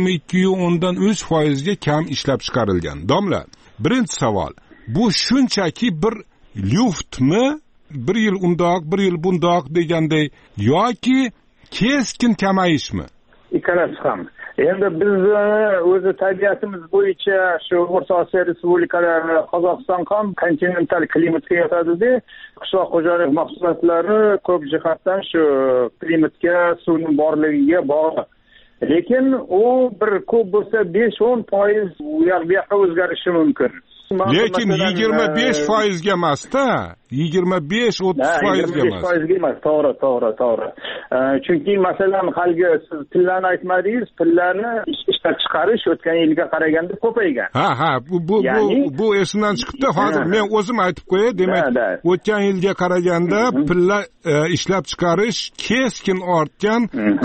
22,3%ga kam ishlab chiqarilgan. Domla, birinchi savol. Bu shunchaki bir luftmi? Bir yil undoq, bir yil bundoq deganday yoki keskin kamayishmi? Ikkalasi ham. Endi biz o'zi tabiatimiz bo'yicha shu O'rta Osiyo respublikalari, Qozog'iston ham kontinental klimatga yotadi-da, qishloq xo'jalik mahsulotlari ko'p jihatdan shu klimatga, suvning borligiga bog'liq. Lekin u bir ko'p bo'lsa 5-10% u yoqqa o'zgarishi mumkin. Lekin 25% ga emas-da, 25-30% ga emas. 25% emas, to'g'ri. Chunki masalan, haligi siz pillarni aytmadingiz, pillarni ishlab chiqarish o'tgan yilga qaraganda ko'paygan. Ha, bu esimdan chiqibdi. Hozir men o'zim aytib qo'yay, demak, o'tgan yilga qaraganda pilla ishlab chiqarish keskin ortgan,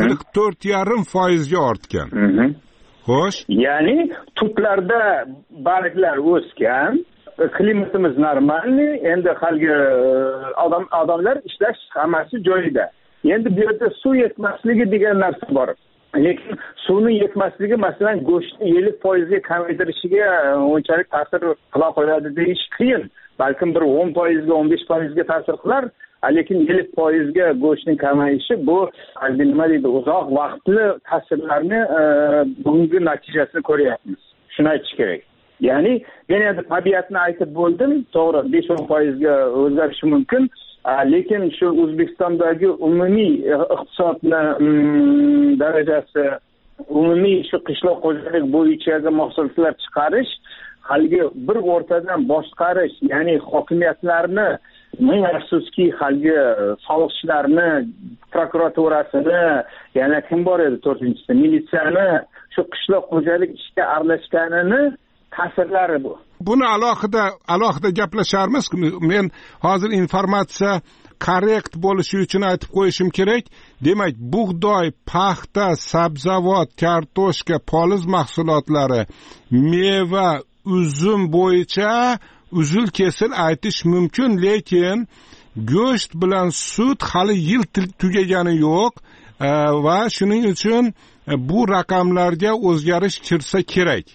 44,5% ga ortgan. Xo'sh. Ya'ni tutlarda barglar o'sgan, klimatimiz normalniy, endi haligi odamlar ishlash hammasi joyida. Endi bu yerda suv yetmasligi degan narsa bor. Lekin suvning yetmasligi masalan go'shtni 50% ga kamaytirishiga unchalik ta'sir qila qo'yadi deyish qiyin. Balkim bir 10% ga 15% ga ta'sir qilar. Lekin 50% ga go'shtning kamayishi bu nima deydi, uzoq vaqtli ta'sirlarni bugungi natijasini ko'ryapmiz. Shuni aytish kerak. Ya'ni men endi tabiatni aytib bo'ldim, to'g'ri 5-10% ga o'zgarishi mumkin. Lekin shu O'zbekistondagi umumiy iqtisodni darajasi, umumiy shu qishloq xo'jalik bo'yicha mahsulotlar chiqarish, haligi bir o'rtadan boshqarish, ya'ni hokimiyatlarni, ming afsuski haligi soliqchilarni, prokuraturasini, yana kim bor edi 4-inchisi, militsiyani shu qishloq xo'jalik ishiga aralashganini ta'sirlari bu. Buni alohida gaplasharmiz. Men hozir informatsiya korrekt bo'lishi uchun aytib qo'yishim kerak. Demak, bug'doy, paxta, sabzavot, kartoshka, poliz mahsulotlari, meva, uzum bo'yicha uzul kesil aytish mumkin, lekin go'sht bilan sut hali yil tugagani yo'q. va shuning uchun bu raqamlarga o'zgarish kirsa kerak.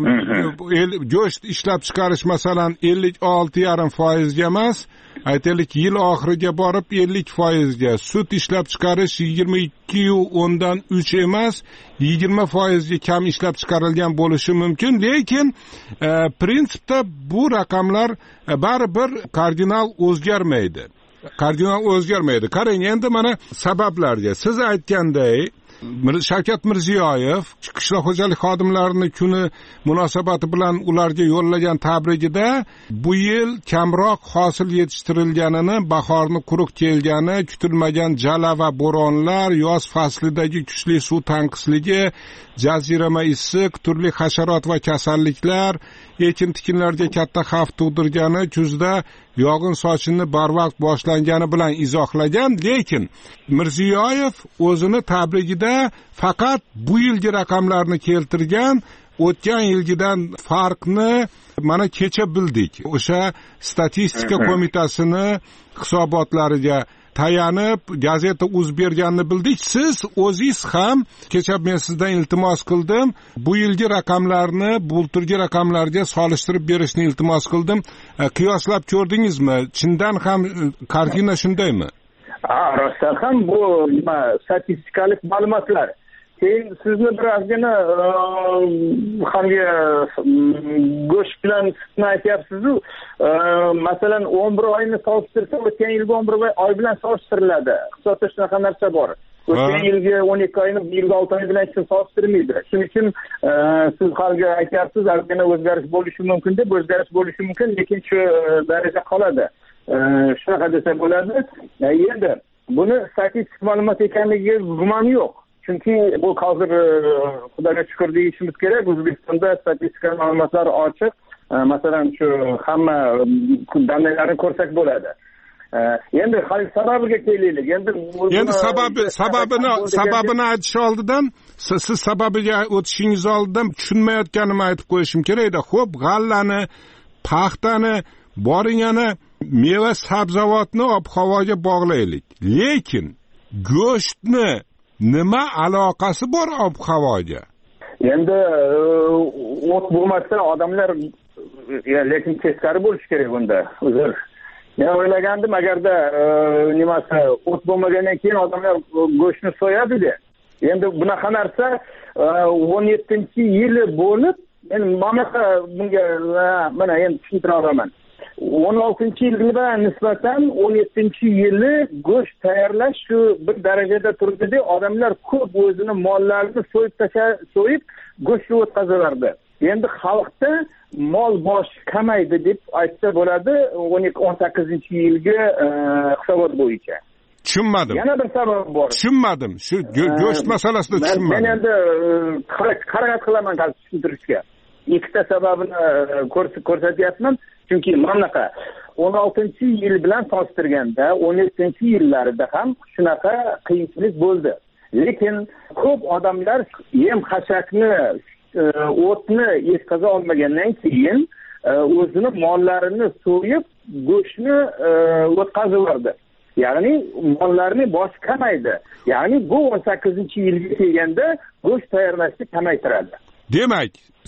Go'sht ishlab chiqarish masalan 56,5% emas, aytaylik yil oxiriga borib 50%ga, sut ishlab chiqarish 22,3 emas, 20% kam ishlab chiqarilgan bo'lishi mumkin, lekin prinsipda bu raqamlar baribir kardinal o'zgarmaydi. Qarang, endi mana sabablarga siz aytganday Shavkat Mirziyoyev qishloq xo'jalik xodimlarining kuni munosabati bilan ularga yo'llagan tabrigida bu yil kamroq hosil yetishtirilganini, bahorni quruq kelgani, kutilmagan jala va bo'ronlar, yoz faslidagi kuchli suv tanqisligi, jazirama issiq, turli hasharot va kasalliklar ekin-tikinlarga katta xavf tug'dirgani, kuzda yog'in sochinni barvaqt boshlangani bilan izohlagan, lekin Mirziyoyev o'zini tabrigida faqat bu yilgi raqamlarni keltirgan, o'tgan yilgidan farqni mana kecha bildik. O'sha statistika qo'mitasini hisobotlariga tayanib gazeta uz berganini bildik. Siz o'zingiz ham kecha men sizdan iltimos qildim, bu yilgi raqamlarni bulturgi raqamlarga solishtirib berishni iltimos qildim. Qiyoslab ko'rdingizmi? Chindan ham kartina shundaymi? Rostdan ham bu statistikalik ma'lumotlar. Keyin sizni birozgina hamga go'sht bilan sutni aytyapsiz-ku, masalan 11 oyni solishtirsa, o'tgan yilgi 11 oy bilan solishtiriladi. Hisobda shunaqa narsa bor. O'tgan yilgi 12 oyni bu yilgi 6 oy bilan hech solishtirmaydi. Shuning uchun siz halga aytyapsiz, ozgina o'zgarish bo'lishi mumkin deb, o'zgarish bo'lishi mumkin, lekin shu daraja qoladi. Shunaqa desa bo'ladi. Endi buni statistik ma'lumot ekanligiga gumon yo'q. Chunki bu hozir xudoga shukr deyishimiz kerak, O'zbekistonda statistika ma'lumotlari ochiq. Masalan, shu hamma dalillarni ko'rsak bo'ladi. Endi hali sababiga kelaylik. Endi sababini aytish oldidan, siz sababiga o'tishingiz oldidan tushunmayotganimni aytib qo'yishim kerak-da. Xo'p, g'allani, paxtani, boring yana meva sabzavotni ob-havoga bog'laylik. Lekin go'shtni nima aloqasi bor ob-havoga? Endi o't bo'lmasa odamlar lekin teskari bo'lish kerak bunda. Uzr. Men o'ylagandim, agarda nimasi o't bo'lmagandan keyin odamlar go'shtni so'yadi-da. Endi bunaqa narsa 17-yili bo'lib, men bunga mana endi tushuntira olaman. 16-yilga nisbatan 17-yili go'sht tayyorlash shu bir darajada turdi-da, odamlar ko'p o'zini mollarini so'yib go'shtni o'tkazaverdi. Endi xalqda mol boshi kamaydi deb aytsa bo'ladi 18-yilgi hisobot bo'yicha. Tushunmadim. Yana bir sabab bor. Tushunmadim. Shu go'sht masalasida tushunmadim. Men endi qaraat qilaman tushuntirishga. Ikkita sababini ko'rsatyapman. Chunki mamlakat 16-yil bilan solishtirganda 17-yillarida ham shunaqa qiyinchilik bo'ldi. Lekin ko'p odamlar yem xashakni, o'tni yetkaza olmagandan keyin o'zini mollarini so'yib go'shtni o'tkazaverdi. Ya'ni mollarning boshi kamaydi. Ya'ni bu 18-yilga kelganda go'sht tayyorlashni kamaytiradi. Demak,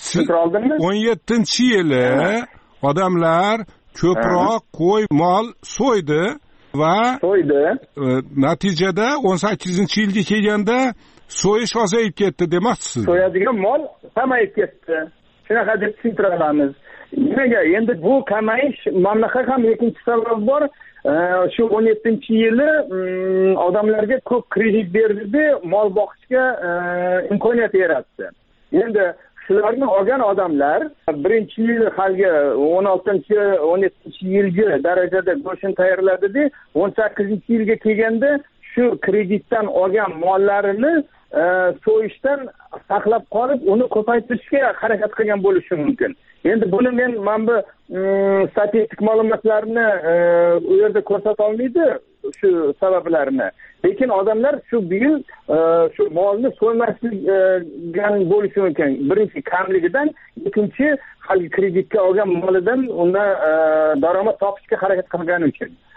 17-yili odamlar ko'proq qo'y mol so'ydi va natijada 18-yilga kelganda so'yish ozayib ketdi demoqchisiz. So'yadigan mol kamayib ketdi. Shunaqa deb tushuntira olamiz. Nimaga? Endi bu kamayish mamlakat ham ikkinchi sabab bor. Shu 17-yili odamlarga ko'p kredit berdi, mol boqishga imkoniyat yaratdi. Endi shularni olgan odamlar birinchi yil halga 16-17-yilgi darajada go'shtni tayyorladida, 18-yilga kelganda shu kreditdan olgan mollarini so'yishdan saqlab qolib, uni ko'paytirishga harakat qilgan bo'lishi mumkin. Endi buni men bu statistik ma'lumotlarni u yerda ko'rsata olmaydi, shu sabablarni. Lekin odamlar shu yil shu molni so'ymasligan bo'lishi mumkin. Birinchi kamligidan, ikkinchi hali kreditga olgan molidan unda daromad topishga harakat qilgani uchun.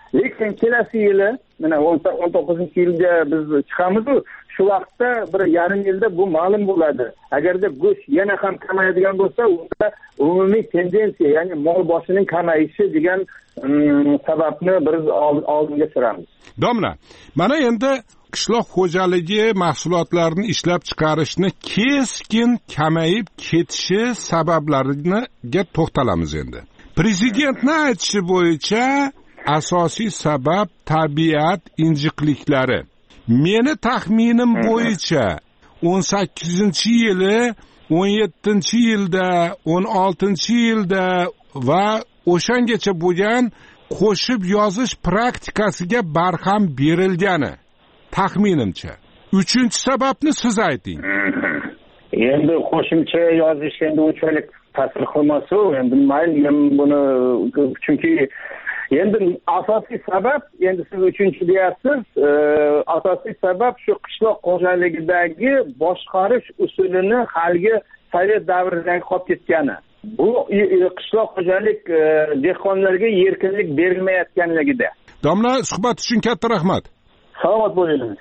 lekin kelasi yili mana 19-yilga biz chiqamiz-ku, shu vaqtda 1,5 yilda bu ma'lum bo'ladi. Agarda go'sht yana ham kamayadigan bo'lsa, unda umumiy tendensiya, ya'ni mol boshining kamayishi degan sababni biz oldinga suramiz. Domla, mana endi qishloq xo'jaligi mahsulotlarini ishlab chiqarishni keskin kamayib ketishi sabablariga to'xtalamiz endi. Prezidentning aytishi bo'yicha asosiy sabab tabiat injiqliklari. Meni taxminim bo'yicha 18-yili, 17-yilda, 16-yilda va o'shangacha bo'lgan qo'shib yozish praktikasiga barham berilgani taxminimcha. 3-sababni siz ayting. Endi qo'shimcha yozish endi unchalik ta'sir qilmasa, endi mayli buni, chunki endi asosiy sabab, endi siz 3-chi deyapsiz, asosiy sabab shu qishloq xo'jaligidagi boshqarish usulini haligi sovet davridagi qolib ketgani. Bu qishloq xo'jalik dehqonlarga erkinlik berilmayotganligida. Domla, suhbat uchun katta rahmat. Salomat bo'ling.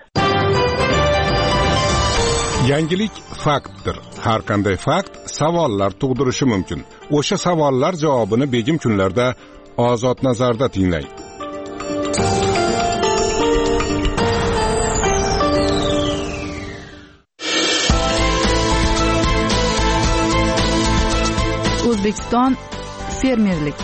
Yangilik faktdir. Har qanday fakt savollar tug'dirishi mumkin. O'sha savollar javobini begim kunlarda Ozod nazarda tinglang. O'zbekiston fermerlik.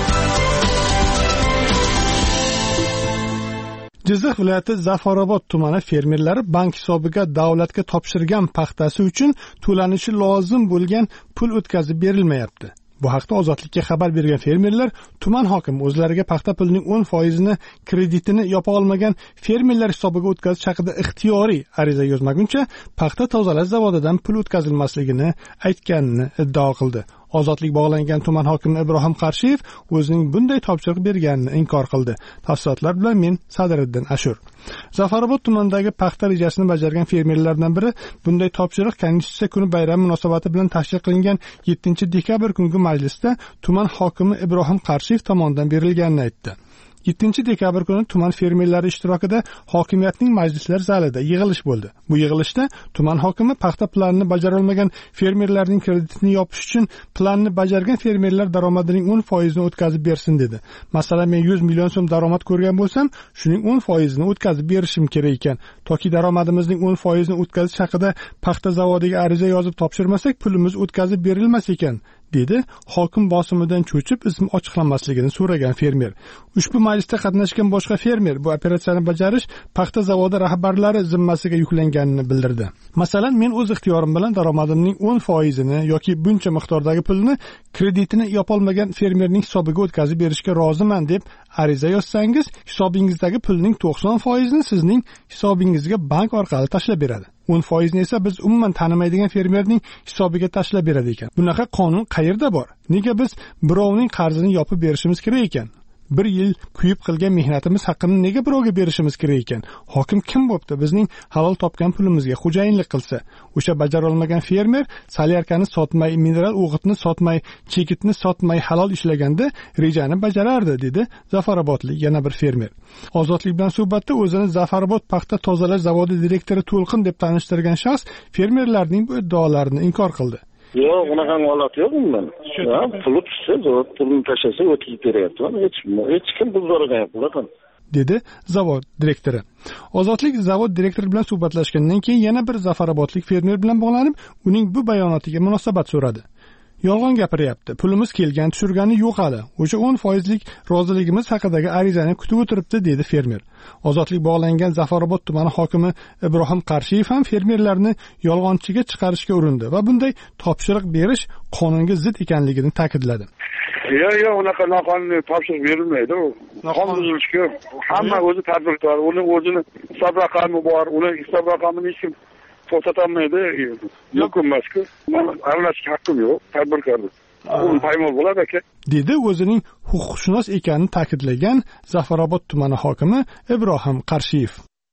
Jizzax viloyati Zafarobod tumani fermerlari bank hisobiga davlatga topshirgan paxtasi uchun to'lanishi lozim bo'lgan pul o'tkazib berilmayapti. Bu haqda Ozodlikka xabar bergan fermerlar tuman hokimi o'zlariga paxta pulining 10% kreditini yopa olmagan fermerlar hisobiga o'tkazish haqida ixtiyoriy ariza yozmaguncha paxta tozalash zavodidan pul o'tkazilmasligini aytganini iddao qildi. Ozodlik bog'langan tuman hokimi Ibrohim Qarshiyev o'zining bunday topshiriq berganini inkor qildi. Tafsilotlar bilan men Sadiriddin Ashur. Zafarobod tumanidagi paxta rejasini bajargan fermerlardan biri bunday topshiriq Konstitutsiya kuni bayrami munosabati bilan tashkil qilingan 7-dekabr kungi majlisda tuman hokimi Ibrohim Qarshiyev tomonidan berilganini aytdi. 7-dekabr kuni tuman fermerlari ishtirokida hokimiyatning majlislar zalida yig'ilish bo'ldi. Bu yig'ilishda tuman hokimi paxta planini bajara olmagan fermerlarning kreditini yopish uchun planni bajargan fermerlar daromadining 10% ni o'tkazib bersin dedi. Masalan, men 100 million so'm daromad ko'rgan bo'lsam, shuning 10% ni o'tkazib berishim kerak ekan. Toki daromadimizning 10% ni o'tkazish haqida paxta zavodiga ariza yozib topshirmasak, pulimiz o'tkazib berilmas ekan, dedi hokim bosimidan cho'chib ism ochiqlanmasligini so'ragan fermer. Ushbu majlisda qatnashgan boshqa fermer bu operatsiyani bajarish paxta zavodi rahbarlari zimmasiga yuklanganini bildirdi. Masalan, men o'z ixtiyorim bilan daromadimning 10% ni yoki buncha miqdordagi pulni kreditini yopolmagan fermerning hisobiga o'tkazib berishga roziman deb ariza yozsangiz, hisobingizdagi pulning 90% ni sizning hisobingizga bank orqali tashlab beradi. 10% esa biz umuman tanimaydigan fermerning hisobiga tashlab beradi ekan. Bunaqa qonun qayerda bor? Nega biz birovning qarzini yopib berishimiz kerak ekan? 1 yil kuyib qilgan mehnatimiz haqqini nega birovga berishimiz kerak ekan? Hokim kim bo'pti bizning halol topgan pulimizga xo'jayinlik qilsa? O'sha bajara olmagan fermer solyarkani sotmay, mineral o'g'itni sotmay, chekitni sotmay halol ishlaganda rejani bajarardi, dedi Zafarobodlik yana bir fermer. Ozodlik bilan suhbatda o'zini Zafarobod paxta tozalash zavodi direktori To'lqin deb tanishtirgan shaxs fermerlarning bu iddaolarini inkor qildi. Yo'q, unaqa holat yo'q bundan. Puli tushsa, pulni tashlasa o'tkazib beryapti. Hech kim pul so'ramayapti, dedi zavod direktori. Ozodlik zavod direktori bilan suhbatlashgandan keyin yana bir Zafarobodlik fermer bilan bog'lanib, uning bu bayonotiga munosabat so'radi. Yolg'on gapiryapti. Pulimiz kelgan, tushirgani yo'q hali. O'sha 10% roziligimiz haqidagi arizani kutib o'tiribdi, dedi fermer. Ozodlik bog'langan Zafarobod tumani hokimi Ibrohim Qarshiyev ham fermerlarni yolg'onchiga chiqarishga urindi va bunday topshiriq berish qonunga zid ekanligini ta'kidladi. Yo'q, unaqa noqonuniy topshiriq berilmaydi. Qonun buzilishga hamma o'zi tadbirkor, uning o'zini hisob raqami bor, uning hisob raqamini hech kim to'xtatolmaydi. Mumkin emas-ku. Aralashishga haqqim yo'q, tadbirkordir. U paymol bo'ladi aka, dedi o'zining huquqshunos ekanini ta'kidlagan Zafarobod tumani hokimi Ibrohim Qarshiyev.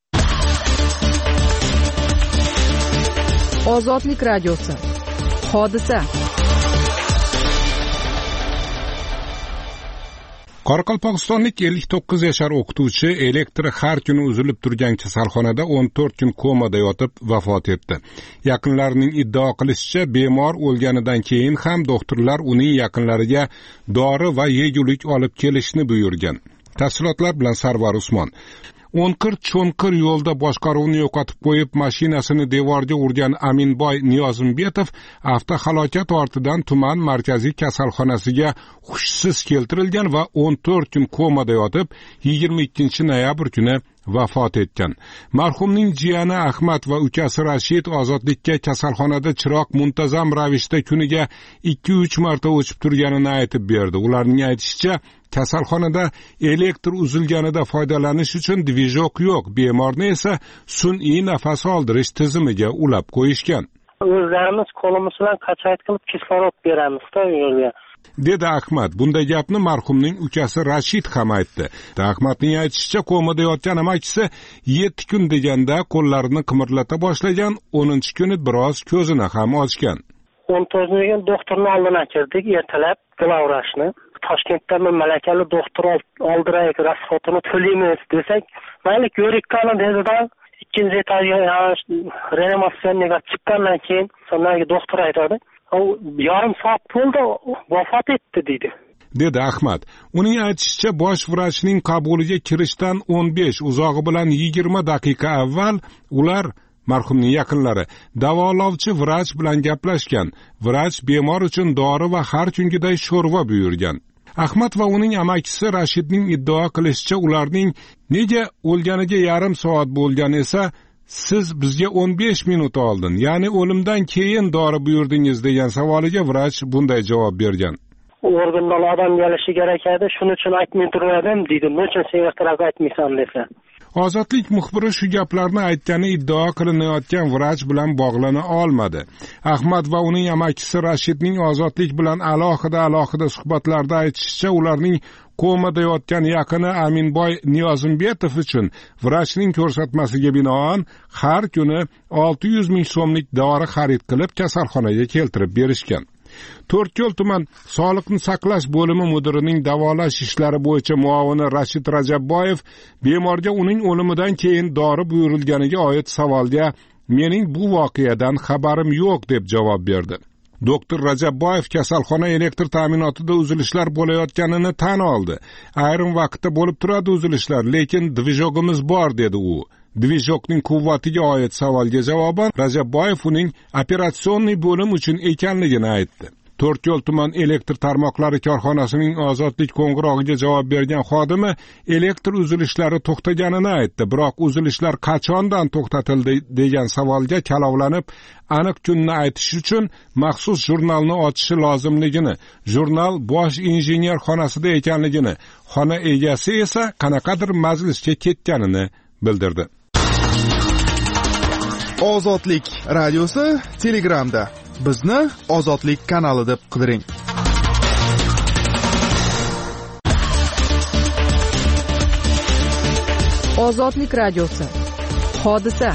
Ozodlik radiosi. Hodisa. Qoraqalpog'istonlik 59 yashar o'qituvchi elektri har kuni uzilib turgan kasalxonada 14 kun komada yotib vafot etdi. Yaqinlarining iddao qilishicha, bemor o'lganidan keyin ham doktorlar uning yaqinlariga dori va yegulik olib kelishni buyurgan. Tafsilotlar bilan Sarvar Usmon. 'Cho'nqir yo'lda boshqaruvni yo'qotib qo'yib, mashinasini devorga urgan Aminboy Niyozimbetov avtohalokat ortidan tuman markaziy kasalxonasiga hushsiz keltirilgan va 14 kun komada yotib, 22 noyabr kuni vafot etgan. Marhumning jiyani Ahmad va ukasi Rashid ozodlikka kasalxonada chiroq muntazam ravishda kuniga 2-3 marta o'chib turganini aytib berdi. Ularning aytishicha, kasalxonada elektr uzilganida foydalanish uchun dvijok yo'q, bemorni esa sun'iy nafas oldirish tizimiga ulab qo'yishgan. O'zlarimiz qo'limiz bilan qachayt qilib kislorod beramiz-da yo'lga, dedi Ahmad. Bunday gapni marhumning ukasi Rashid ham aytdi. Ahmadning aytishicha, komada yotgan amakisi 7 kun deganda qo'llarini qimirlata boshlagan, 10-kuni biroz ko'zini ham ochgan. 14-ga doktorni oldiga kirdik, ertalab glavvrashni. Toshkentdan malakali doktor oldiraylik, rasxotini to'laymiz desak, mayli ko'rik qani dedi-da, ikkinchi etajga reanimatsiyaga chiqqandan keyin sonraki doktor aytadi, yarim soat bo'ldi, vafot etdi deydi. Dedi Ahmad. Uning aytishicha, bosh vrachning qabuliga kirishdan 15, uzog'i bilan 20 daqiqa avval ular marhumning yaqinlari davolovchi vrach bilan gaplashgan. Vrach bemor uchun dori va har kungiday sho'rva buyurgan. Ahmad va uning amakisi Rashidning iddao qilishicha, ularning nega o'lganiga yarim soat bo'lgan esa, siz bizga 15 minut oldin, ya'ni o'limdan keyin dori buyurdingiz degan savoliga vrach bunday javob bergan. Organdan odam kelishi kerak edi, shuning uchun aytmay turgandim deydi. Nechun sen ertaroq aytmaysan desa. Ozodlik muxbiri shu gaplarni aytgani iddao qilinayotgan vrach bilan bog'lana olmadi. Ahmad va uning amakisi Rashidning Ozodlik bilan alohida suhbatlarda aytishicha, ularning komada yotgan yaqini Aminboy Niyozimbetov uchun vrachning ko'rsatmasiga binoan har kuni 600 ming so'mlik dori xarid qilib kasalxonaga keltirib berishgan. To'rtko'l tuman Sog'liqni saqlash bo'limi mudirining davolash ishlari bo'yicha muavini Rashid Rajabboyev bemorga uning o'limidan keyin dori buyurilganiga oid savolga mening bu voqeadan xabarim yo'q deb javob berdi. Doktor Rajabboyev kasalxona elektr ta'minotida uzilishlar bo'layotganini tan oldi. Ayrim vaqtda bo'lib turadi uzilishlar, lekin dvijogimiz bor dedi u. Dvijokning quvvatiga oid savolga javoban Rajabboyev uning operatsionni bo'lim uchun ekanligini aytdi. To'rtko'l tuman elektr tarmoqlari korxonasining Ozodlik qo'ng'irog'iga javob bergan xodimi elektr uzilishlari to'xtaganini aytdi, biroq uzilishlar qachondan to'xtatildi degan savolga kalovlanib, aniq kunni aytish uchun maxsus jurnalni ochishi lozimligini, jurnal bosh injener xonasida ekanligini, xona egasi esa qanaqadir majlisga ketganini bildirdi. Ozodlik radiosi Telegramda. Bizni Ozodlik kanali deb qidiring. Ozodlik radiosi. Hodisa.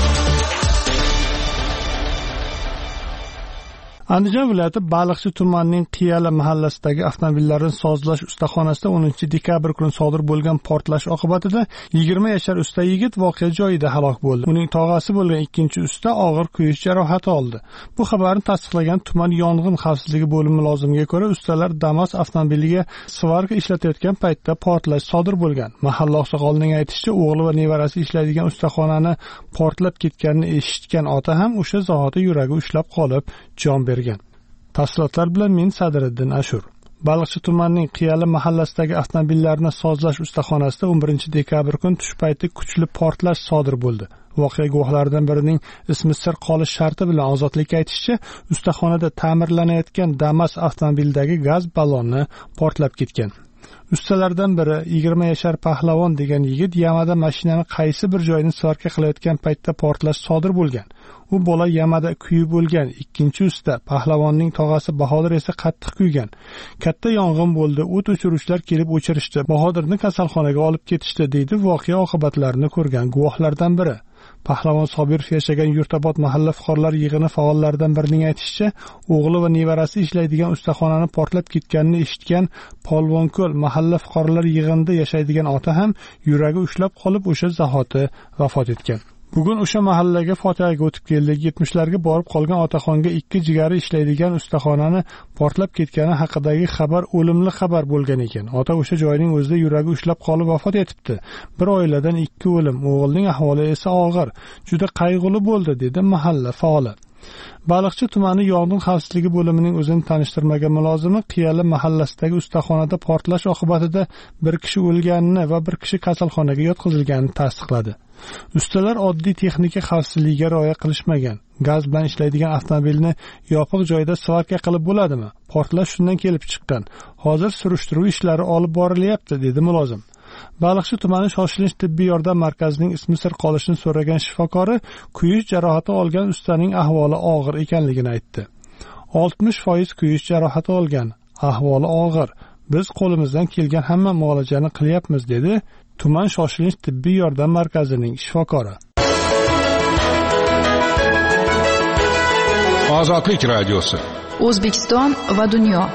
Andijon viloyati Baliqchi tumanining Qiyala mahallasidagi avtomobillarni sozlash ustaxonasida 10-dekabr kuni sodir bo'lgan portlash oqibatida 20 yashar usta yigit voqea joyida halok bo'ldi. Uning tog'asi bo'lgan ikkinchi usta og'ir kuyish jarohati oldi. Bu xabarni tasdiqlagan tuman yong'in xavfsizligi bo'limi mulozimiga ko'ra, ustalar Damas avtomobiliga svarka ishlatayotgan paytda portlash sodir bo'lgan. Mahalla oqsoqolining aytishicha, o'g'li va nevarasi ishlaydigan ustaxonani portlab ketganini eshitgan ota ham o'sha zahoti yuragi ushlab qolib, jon bergan. Tafsilotlar bilan men Sadiriddin Ashur. Baliqchi tumanining Qiyali mahallasidagi avtomobillarni sozlash ustaxonasida 11-dekabr kuni tush payti kuchli portlash sodir bo'ldi. Voqea guvohlaridan birining ismi sir qolish sharti bilan Ozodlikka aytishicha, ustaxonada ta'mirlanayotgan Damas avtomobilidagi gaz balloni portlab ketgan. Ustalardan biri 20 yashar Pahlavon degan yigit yamada mashinani qaysi bir joyini svarka qilayotgan paytda portlash sodir bo'lgan. U bola yamada kuyib bo'lgan. Ikkinchi usta Pahlavonning tog'asi Bahodir esa qattiq kuygan. Katta yong'in bo'ldi. O't o'chiruvchilar kelib o'chirishdi. Bahodirni kasalxonaga olib ketishdi deydi voqea oqibatlarini ko'rgan guvohlardan biri. Pahlavon Sobirov yashagan Yurtabod mahalla fuqarolar yig'ini faollaridan birining aytishicha, o'g'li va nevarasi ishlaydigan ustaxonani portlab ketganini eshitgan Polvonko'l mahalla fuqarolar yig'inida yashaydigan ota ham yuragi ushlab qolib o'sha zahoti vafot etgan. Bugun o'sha mahallaga fotihaga o'tib keldik. 70larga borib qolgan otaxonga 2 jigari ishlaydigan ustaxonani portlab ketgani haqidagi xabar o'limli xabar bo'lgan ekan. Ota o'sha joyning o'zida yuragi ushlab qolib vafot etibdi. Bir oiladan 2 o'lim, o'g'ilning ahvoli esa og'ir. Juda qayg'uli bo'ldi, dedi mahalla faoli. Baliqchi tumani yong'in xavfsizligi bo'limining o'zini tanishtirmagan mulozimi Qiyali mahallasidagi ustaxonada portlash oqibatida bir kishi o'lganini va bir kishi kasalxonaga yotqizilganini tasdiqladi. Ustalar oddiy texnika xavfsizligiga rioya qilishmagan. Gaz bilan ishlaydigan avtomobilni yopiq joyda svarka qilib bo'ladimi? Portlash shundan kelib chiqqan. Hozir surishtiruv ishlari olib borilyapti, dedi mulozim. Baliqchi tumani shoshilinch tibbiy yordam markazining ismi sir qolishini so'ragan shifokori kuyish jarohati olgan ustaning ahvoli og'ir ekanligini aytdi. 60% kuyish jarohati olgan, ahvoli og'ir. Biz qo'limizdan kelgan hamma muolajani qilyapmiz, dedi tuman shoshilinch tibbiy yordam markazining shifokori. Ozodlik radiosi. O'zbekiston va dunyo.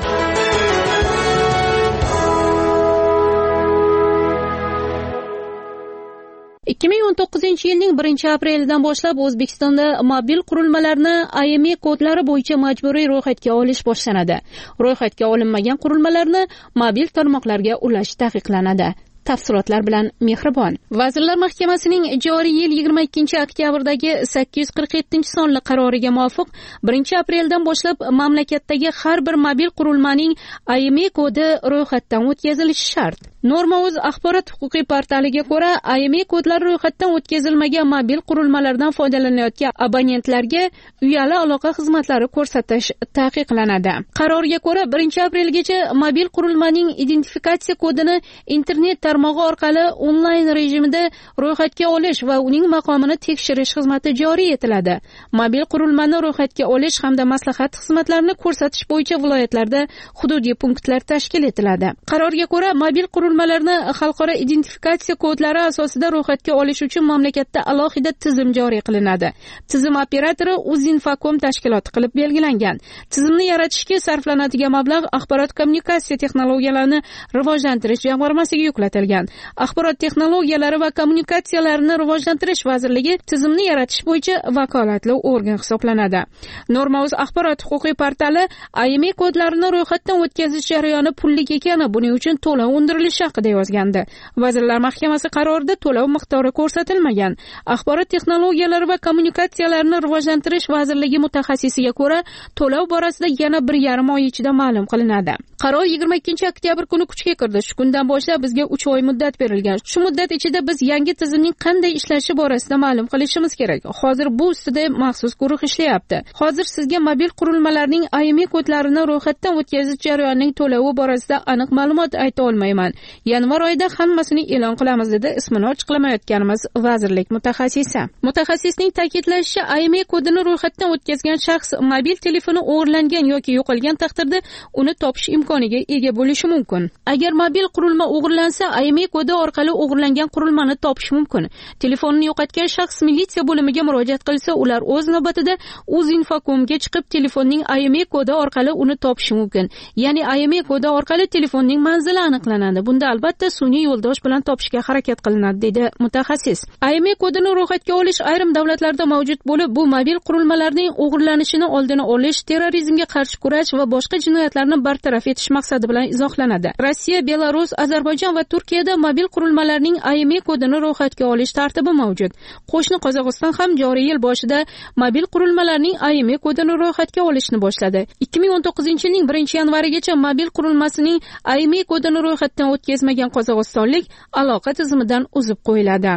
yilning 1-aprelidan boshlab O'zbekistonda mobil qurilmalarni IMEI kodlari bo'yicha majburiy ro'yxatga olish boshlanadi. Ro'yxatga olinmagan qurilmalarni mobil tarmoqlarga ulash taqiqlanadi. Tafsilotlar bilan Mehribon. Vazirlar Mahkamasining joriy yil 22-oktyabrdagi 847-sonli qaroriga muvofiq 1-apreldan boshlab mamlakatdagi har bir mobil qurilmaning IMEI kodi ro'yxatdan o'tkazilishi shart. Norma.uz axborot huquqiy portaliga ko'ra, IMEI kodlari ro'yxatdan o'tkazilmagan mobil qurilmalardan foydalanayotgan abonentlarga uyali aloqa xizmatlari ko'rsatish taqiqlanadi. Qarorga ko'ra 1-aprelgacha mobil qurilmaning identifikatsiya kodini internet tarmog'i orqali onlayn rejimida ro'yxatga olish va uning maqomini tekshirish xizmati joriy etiladi. Mobil qurilmani ro'yxatga olish hamda maslahat xizmatlarini ko'rsatish bo'yicha viloyatlarda hududiy punktlar tashkil etiladi. Qarorga ko'ra, mobil qurilmalarni xalqaro identifikatsiya kodlari asosida ro'yxatga olish uchun mamlakatda alohida tizim joriy qilinadi. Tizim operatori Uzinfocom tashkiloti qilib belgilangan. Tizimni yaratishga sarflanadigan mablag' axborot kommunikatsiya texnologiyalarini rivojlantirish jamg'armasiga yuklatilgan. Axborot texnologiyalari va kommunikatsiyalarini rivojlantirish vazirligi tizimni yaratish bo'yicha vakolatli organ hisoblanadi. Norma.uz axborot huquqiy portali IMEI kodlarini ro'yxatdan o'tkazish jarayoni pullik ekani, buning uchun to'lov undirilishi haqida yozgandi. Vazirlar Mahkamasi qarorida to'lov miqdori ko'rsatilmagan. Axborot texnologiyalari va kommunikatsiyalarini rivojlantirish vazirligi mutaxassisiga ko'ra, to'lov borasida yana 1,5 oy ichida ma'lum qilinadi. Qaror 22-oktyabr kuni kuchga kirdi. Shu kundan boshlab bizga 3 oy muddat berilgan. Shu muddat ichida biz yangi tizimning qanday ishlashi borasida ma'lum qilishimiz kerak. Hozir bu ustida maxsus guruh ishlayapti. Hozir sizga mobil qurilmalarning IMEI kodlarini ro'yxatdan o'tkazish jarayonining to'lovi borasida aniq ma'lumot ayta olmayman. Yanvar oyida hammasini e'lon qilamiz, dedi ismini ochiqlamayotganimiz vazirlik mutaxassisi. Mutaxassisning ta'kidlashicha, IMEI kodini ro'yxatdan o'tkazgan shaxs mobil telefoni o'g'irlangan yoki yo'qolgan taqdirda uni topish imkoniga ega bo'lishi mumkin. Agar mobil qurilma o'g'irlansa, IMEI kodi orqali o'g'irlangan qurilmani topish mumkin. Telefonini yo'qotgan shaxs militsiya bo'limiga murojaat qilsa, ular o'z navbatida Uzinfocomga chiqib telefonning IMEI kodi orqali uni topishi mumkin. Ya'ni IMEI kodi orqali telefonning manzili aniqlanadi. Bunda albatta sun'iy yo'ldosh bilan topishga harakat qilinadi, dedi mutaxassis. IMEI kodini ro'yxatga olish ayrim davlatlarda mavjud bo'lib, bu mobil qurilmalarning o'g'irlanishini oldini olish, terrorizmga qarshi kurash va boshqa jinoyatlarni bartaraf etish maqsadi bilan izohlanadi. Rossiya, Belarus, Ozarbayjon va Turkiyada mobil qurilmalarning IMEI kodini ro'yxatga olish tartibi mavjud. Qo'shni Qozog'iston ham joriy yil boshida mobil qurilmalarning IMEI kodini ro'yxatga olishni boshladi. 2019-yilning 1-yanvarigacha mobil qurilmasining IMEI kodini ro'yxatdan o'tkazmagan qozog'istonlik aloqa tizimidan uzib qo'yiladi.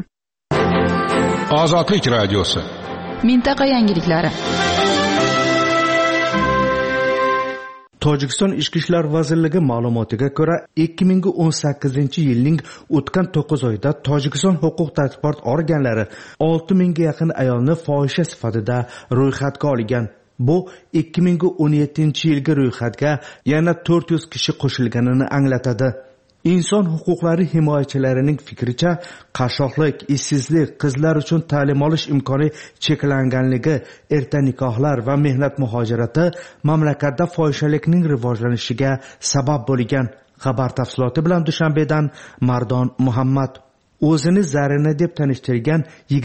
Ozodlik radiosi. Mintaqa yangiliklari. Tojikiston Ichki ishlar vazirligi ma'lumotiga ko'ra, 2018-yilning o'tgan 9 oyida Tojikiston huquq-tartibot organlari 6000 ga yaqin ayolni fohisha sifatida ro'yxatga olgan. Bu 2017-yilgi ro'yxatga yana 400 kishi qo'shilganini anglatadi. Inson huquqlari himoyachilarining fikricha, qashshoqlik, ishsizlik, qizlar uchun ta'lim olish imkoni cheklanganligi, erta nikohlar va mehnat muhojirati mamlakatda fohishalikning rivojlanishiga sabab bo'lgan. Xabar tafsiloti bilan Dushanbedan Mardon Muhammad. O'zini Zarina deb tanishtirgan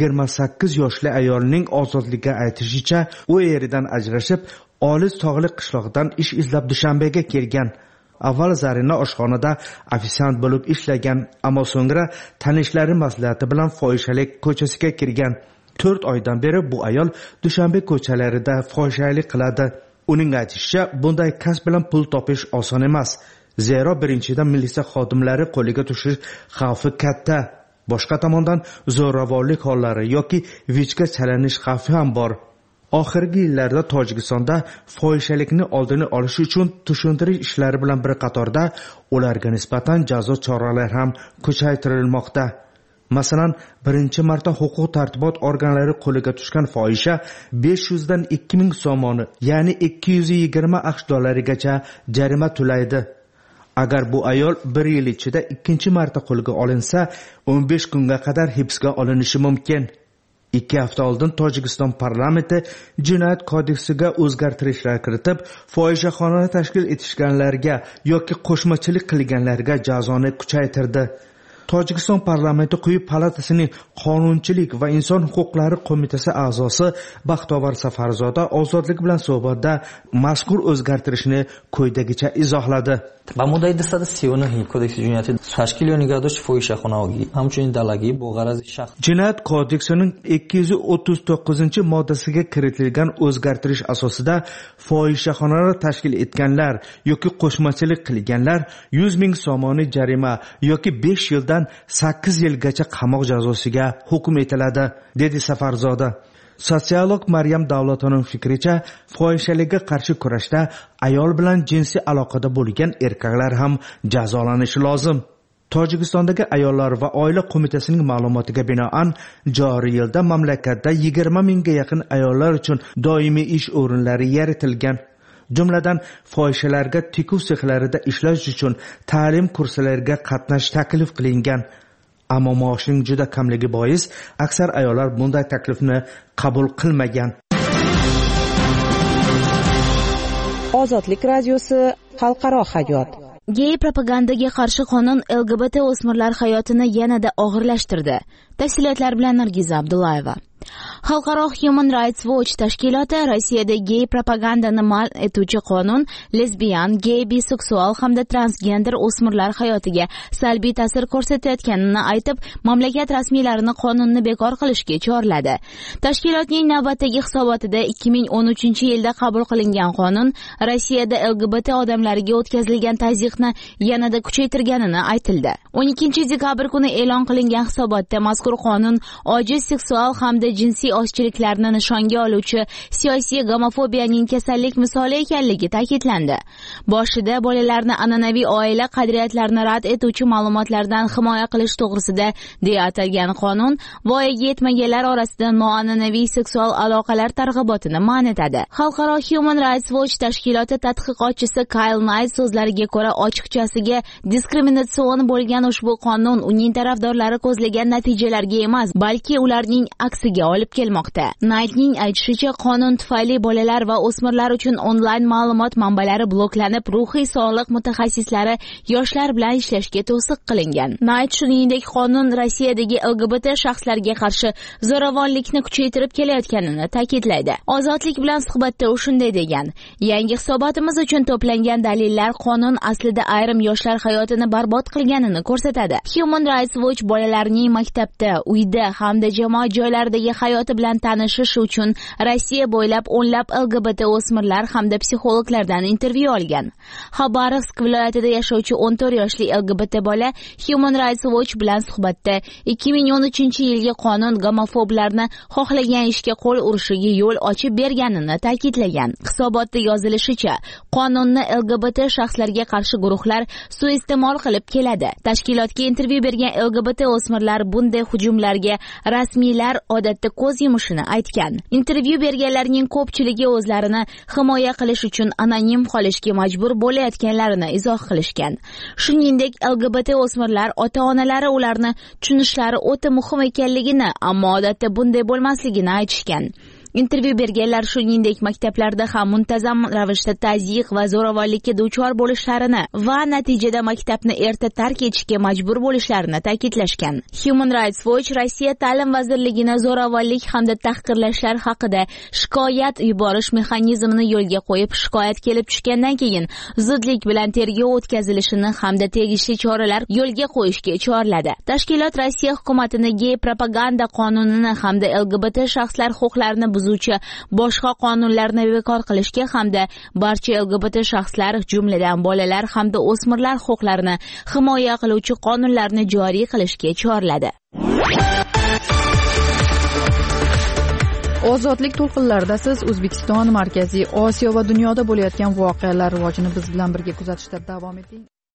28 yoshli ayolning ozodlikka aytishicha, u eridan ajrashib, olis tog'li qishloqdan ish izlab Dushanbega kelgan. Avval Zarina oshxonada ofitsiant bo'lib ishlagan, ammo so'ngra tanishlari maslahati bilan fohishalik ko'chasiga kirgan. 4 oydan beri bu ayol Dushanbe ko'chalarida fohishalik qiladi. Uning aytishicha, bunday kasb bilan pul topish oson emas. Zero birinchidan militsiya xodimlari qo'liga tushish xavfi katta. Boshqa tomondan zo'ravonlik hollari yoki vijga chalanish xavfi ham bor. Oxirgi yillarda Tojikistonda fohishalikni oldini olish uchun tushuntirish ishlari bilan bir qatorda ularga nisbatan jazo choralari ham kuchaytirilmoqda. Masalan, birinchi marta huquq tartibot organlari qo'liga tushgan fohisha 500 dan 2000 somoni, ya'ni 220 AQSh dollarigacha jarima to'laydi. Agar bu ayol bir yil ichida ikkinchi marta qo'lga olinsa, 15 kunga qadar hibsga olinishi mumkin. 2 hafta oldin Tojikiston parlamenti jinoyat kodeksiga o'zgartirishlar kiritib, fohishaxonani tashkil etishganlarga yoki qo'shmachilik qilganlarga jazoni kuchaytirdi. Tojikiston parlamenti quyi palatasining qonunchilik va inson huquqlari qo'mitasi a'zosi Baxtovar Safarzoda ozodlik bilan suhbatda mazkur o'zgartirishni quyidagicha izohladi. با مدت 239 کدکس جنایت تشکیل و نگهداشت فاحشه‌خانگی همچنین دلگی با غرض شخص Jinoyat kodeksining 239-moddasiga kiritilgan o'zgartirish asosida fohishaxonalar tashkil etganlar yoki qo'shmachilik qilganlar 100 ming somoni jarima yoki 5 yildan 8 yilgacha qamoq jazosiga hukm etiladi, dedi Safarzoda. Sotsiolog Maryam Davlatovning fikricha, fohishalikka qarshi kurashda ayol bilan jinsiy aloqada bo'lgan erkaklar ham jazolanishi lozim. Tojikistondagi ayollar va oila qo'mitasining ma'lumotiga binoan, joriy yilda mamlakatda 20 mingga yaqin ayollar uchun doimiy ish o'rinlari yaratilgan. Jumladan, fohishalarga tikuv sexlarida ishlash uchun ta'lim kurslariga qatnash taklif qilingan. Ammo maoshning juda kamligi bois aksar ayollar bunday taklifni qabul qilmagan. Ozodlik radiosi xalqaro hayot. Gey propagandaga qarshi qonun LGBT o'smirlar hayotini yanada og'irlashtirdi. Tafsilotlar bilan Nargiza Abdullayeva. Xalqaro Human Rights Watch tashkiloti Rossiyada gey propagandani man etuvchi qonun lesbiyan, gey, biseksual hamda transgender o'smirlar hayotiga salbiy ta'sir ko'rsatayotganini aytib, mamlakat rasmiylarini qonunni bekor qilishga chorladi. Tashkilotning navbatdagi hisobotida 2013-yilda qabul qilingan qonun Rossiyada LGBT odamlariga o'tkazilgan tazyiqni yanada kuchaytirganini aytildi. 12-dekabr kuni e'lon qilingan hisobotda mazkur qonun ojiz seksual hamda jinsiy ozchiliklarni nishonga oluvchi siyosiy gomofobiyaning kasallik misoli ekanligi ta'kidlandi. Boshida bolalarni an'anaviy oila qadriyatlarini rad etuvchi ma'lumotlardan himoya qilish to'g'risida deya atalgan qonun voyaga yetmaganlar orasida noan'anaviy seksual aloqalar targ'ibotini man etadi. Xalqaro Human Rights Watch tashkiloti tadqiqotchisi Kyle Knight so'zlariga ko'ra, ochiqchasiga diskriminatsion bo'lgan ushbu qonun uning tarafdorlari ko'zlagan natijalarga emas, balki ularning aksiga olib kelmoqda. Knightning aytishicha, qonun tufayli bolalar va o'smirlar uchun onlayn ma'lumot manbalari bloklanib, ruhiy sog'liq mutaxassislari yoshlar bilan ishlashga to'siq qilingan. Knight shuningdek qonun Rossiyadagi LGBT shaxslarga qarshi zo'ravonlikni kuchaytirib kelayotganini ta'kidlaydi. Ozodlik bilan suhbatda u shunday degan: "Yangi hisobotimiz uchun to'plangan dalillar qonun aslida ayrim yoshlar hayotini barbod qilganini ko'rsatadi." Human Rights Watch bolalarning maktabda, uyda hamda jamoat joylaridagi hayoti bilan tanishish uchun Rossiya bo'ylab o'nlab LGBT o'smirlar hamda psixologlardan intervyu olgan. Xabarovsk viloyatida yashovchi 14 yoshli LGBT bola Human Rights Watch bilan suhbatda 2013-yilgi qonun gomofoblarni xohlagan ishga qo'l urishiga yo'l ochib berganini ta'kidlagan. Hisobotda yozilishicha, qonunni LGBT shaxslarga qarshi guruhlar suiiste'mol qilib keladi. Tashkilotga intervyu bergan LGBT o'smirlar bunday hujumlarga rasmiylar odatda odatda ko'z yumishini aytgan. Intervyu berganlarning ko'pchiligi o'zlarini himoya qilish uchun anonim qolishga majbur bo'layotganlarini izoh qilishgan. Shuningdek, LGBT o'smirlar ota-onalari ularni tushunishlari o'ta muhim ekanligini, ammo odatda bunday bo'lmasligini aytishgan. Intervyu berganlar shuningdek maktablarda ham muntazam ravishda tazyiq va zo'ravonlikka duchor bo'lishlarini va natijada maktabni erta tark etishga majbur bo'lishlarini ta'kidlashgan. Human Rights Watch Rossiya Ta'lim vazirligini zo'ravonlik hamda tahqirlashlar haqida shikoyat yuborish mexanizmini yo'lga qo'yib, shikoyat kelib tushgandan keyin zudlik bilan tergov o'tkazilishini hamda tegishli choralar yo'lga qo'yishga chorladi. Tashkilot Rossiya hukumatini gey propaganda qonunini hamda LGBT shaxslar huquqlarini boshqa qonunlarni bekor qilishga hamda barcha LGBT shaxslar, jumladan bolalar hamda o'smirlar huquqlarini himoya qiluvchi qonunlarni joriy qilishga chorladi. Ozodlik to'lqinlarida siz O'zbekiston, Markaziy Osiyo va dunyoda bo'layotgan voqealar rivojini biz bilan birga kuzatishda davom eting.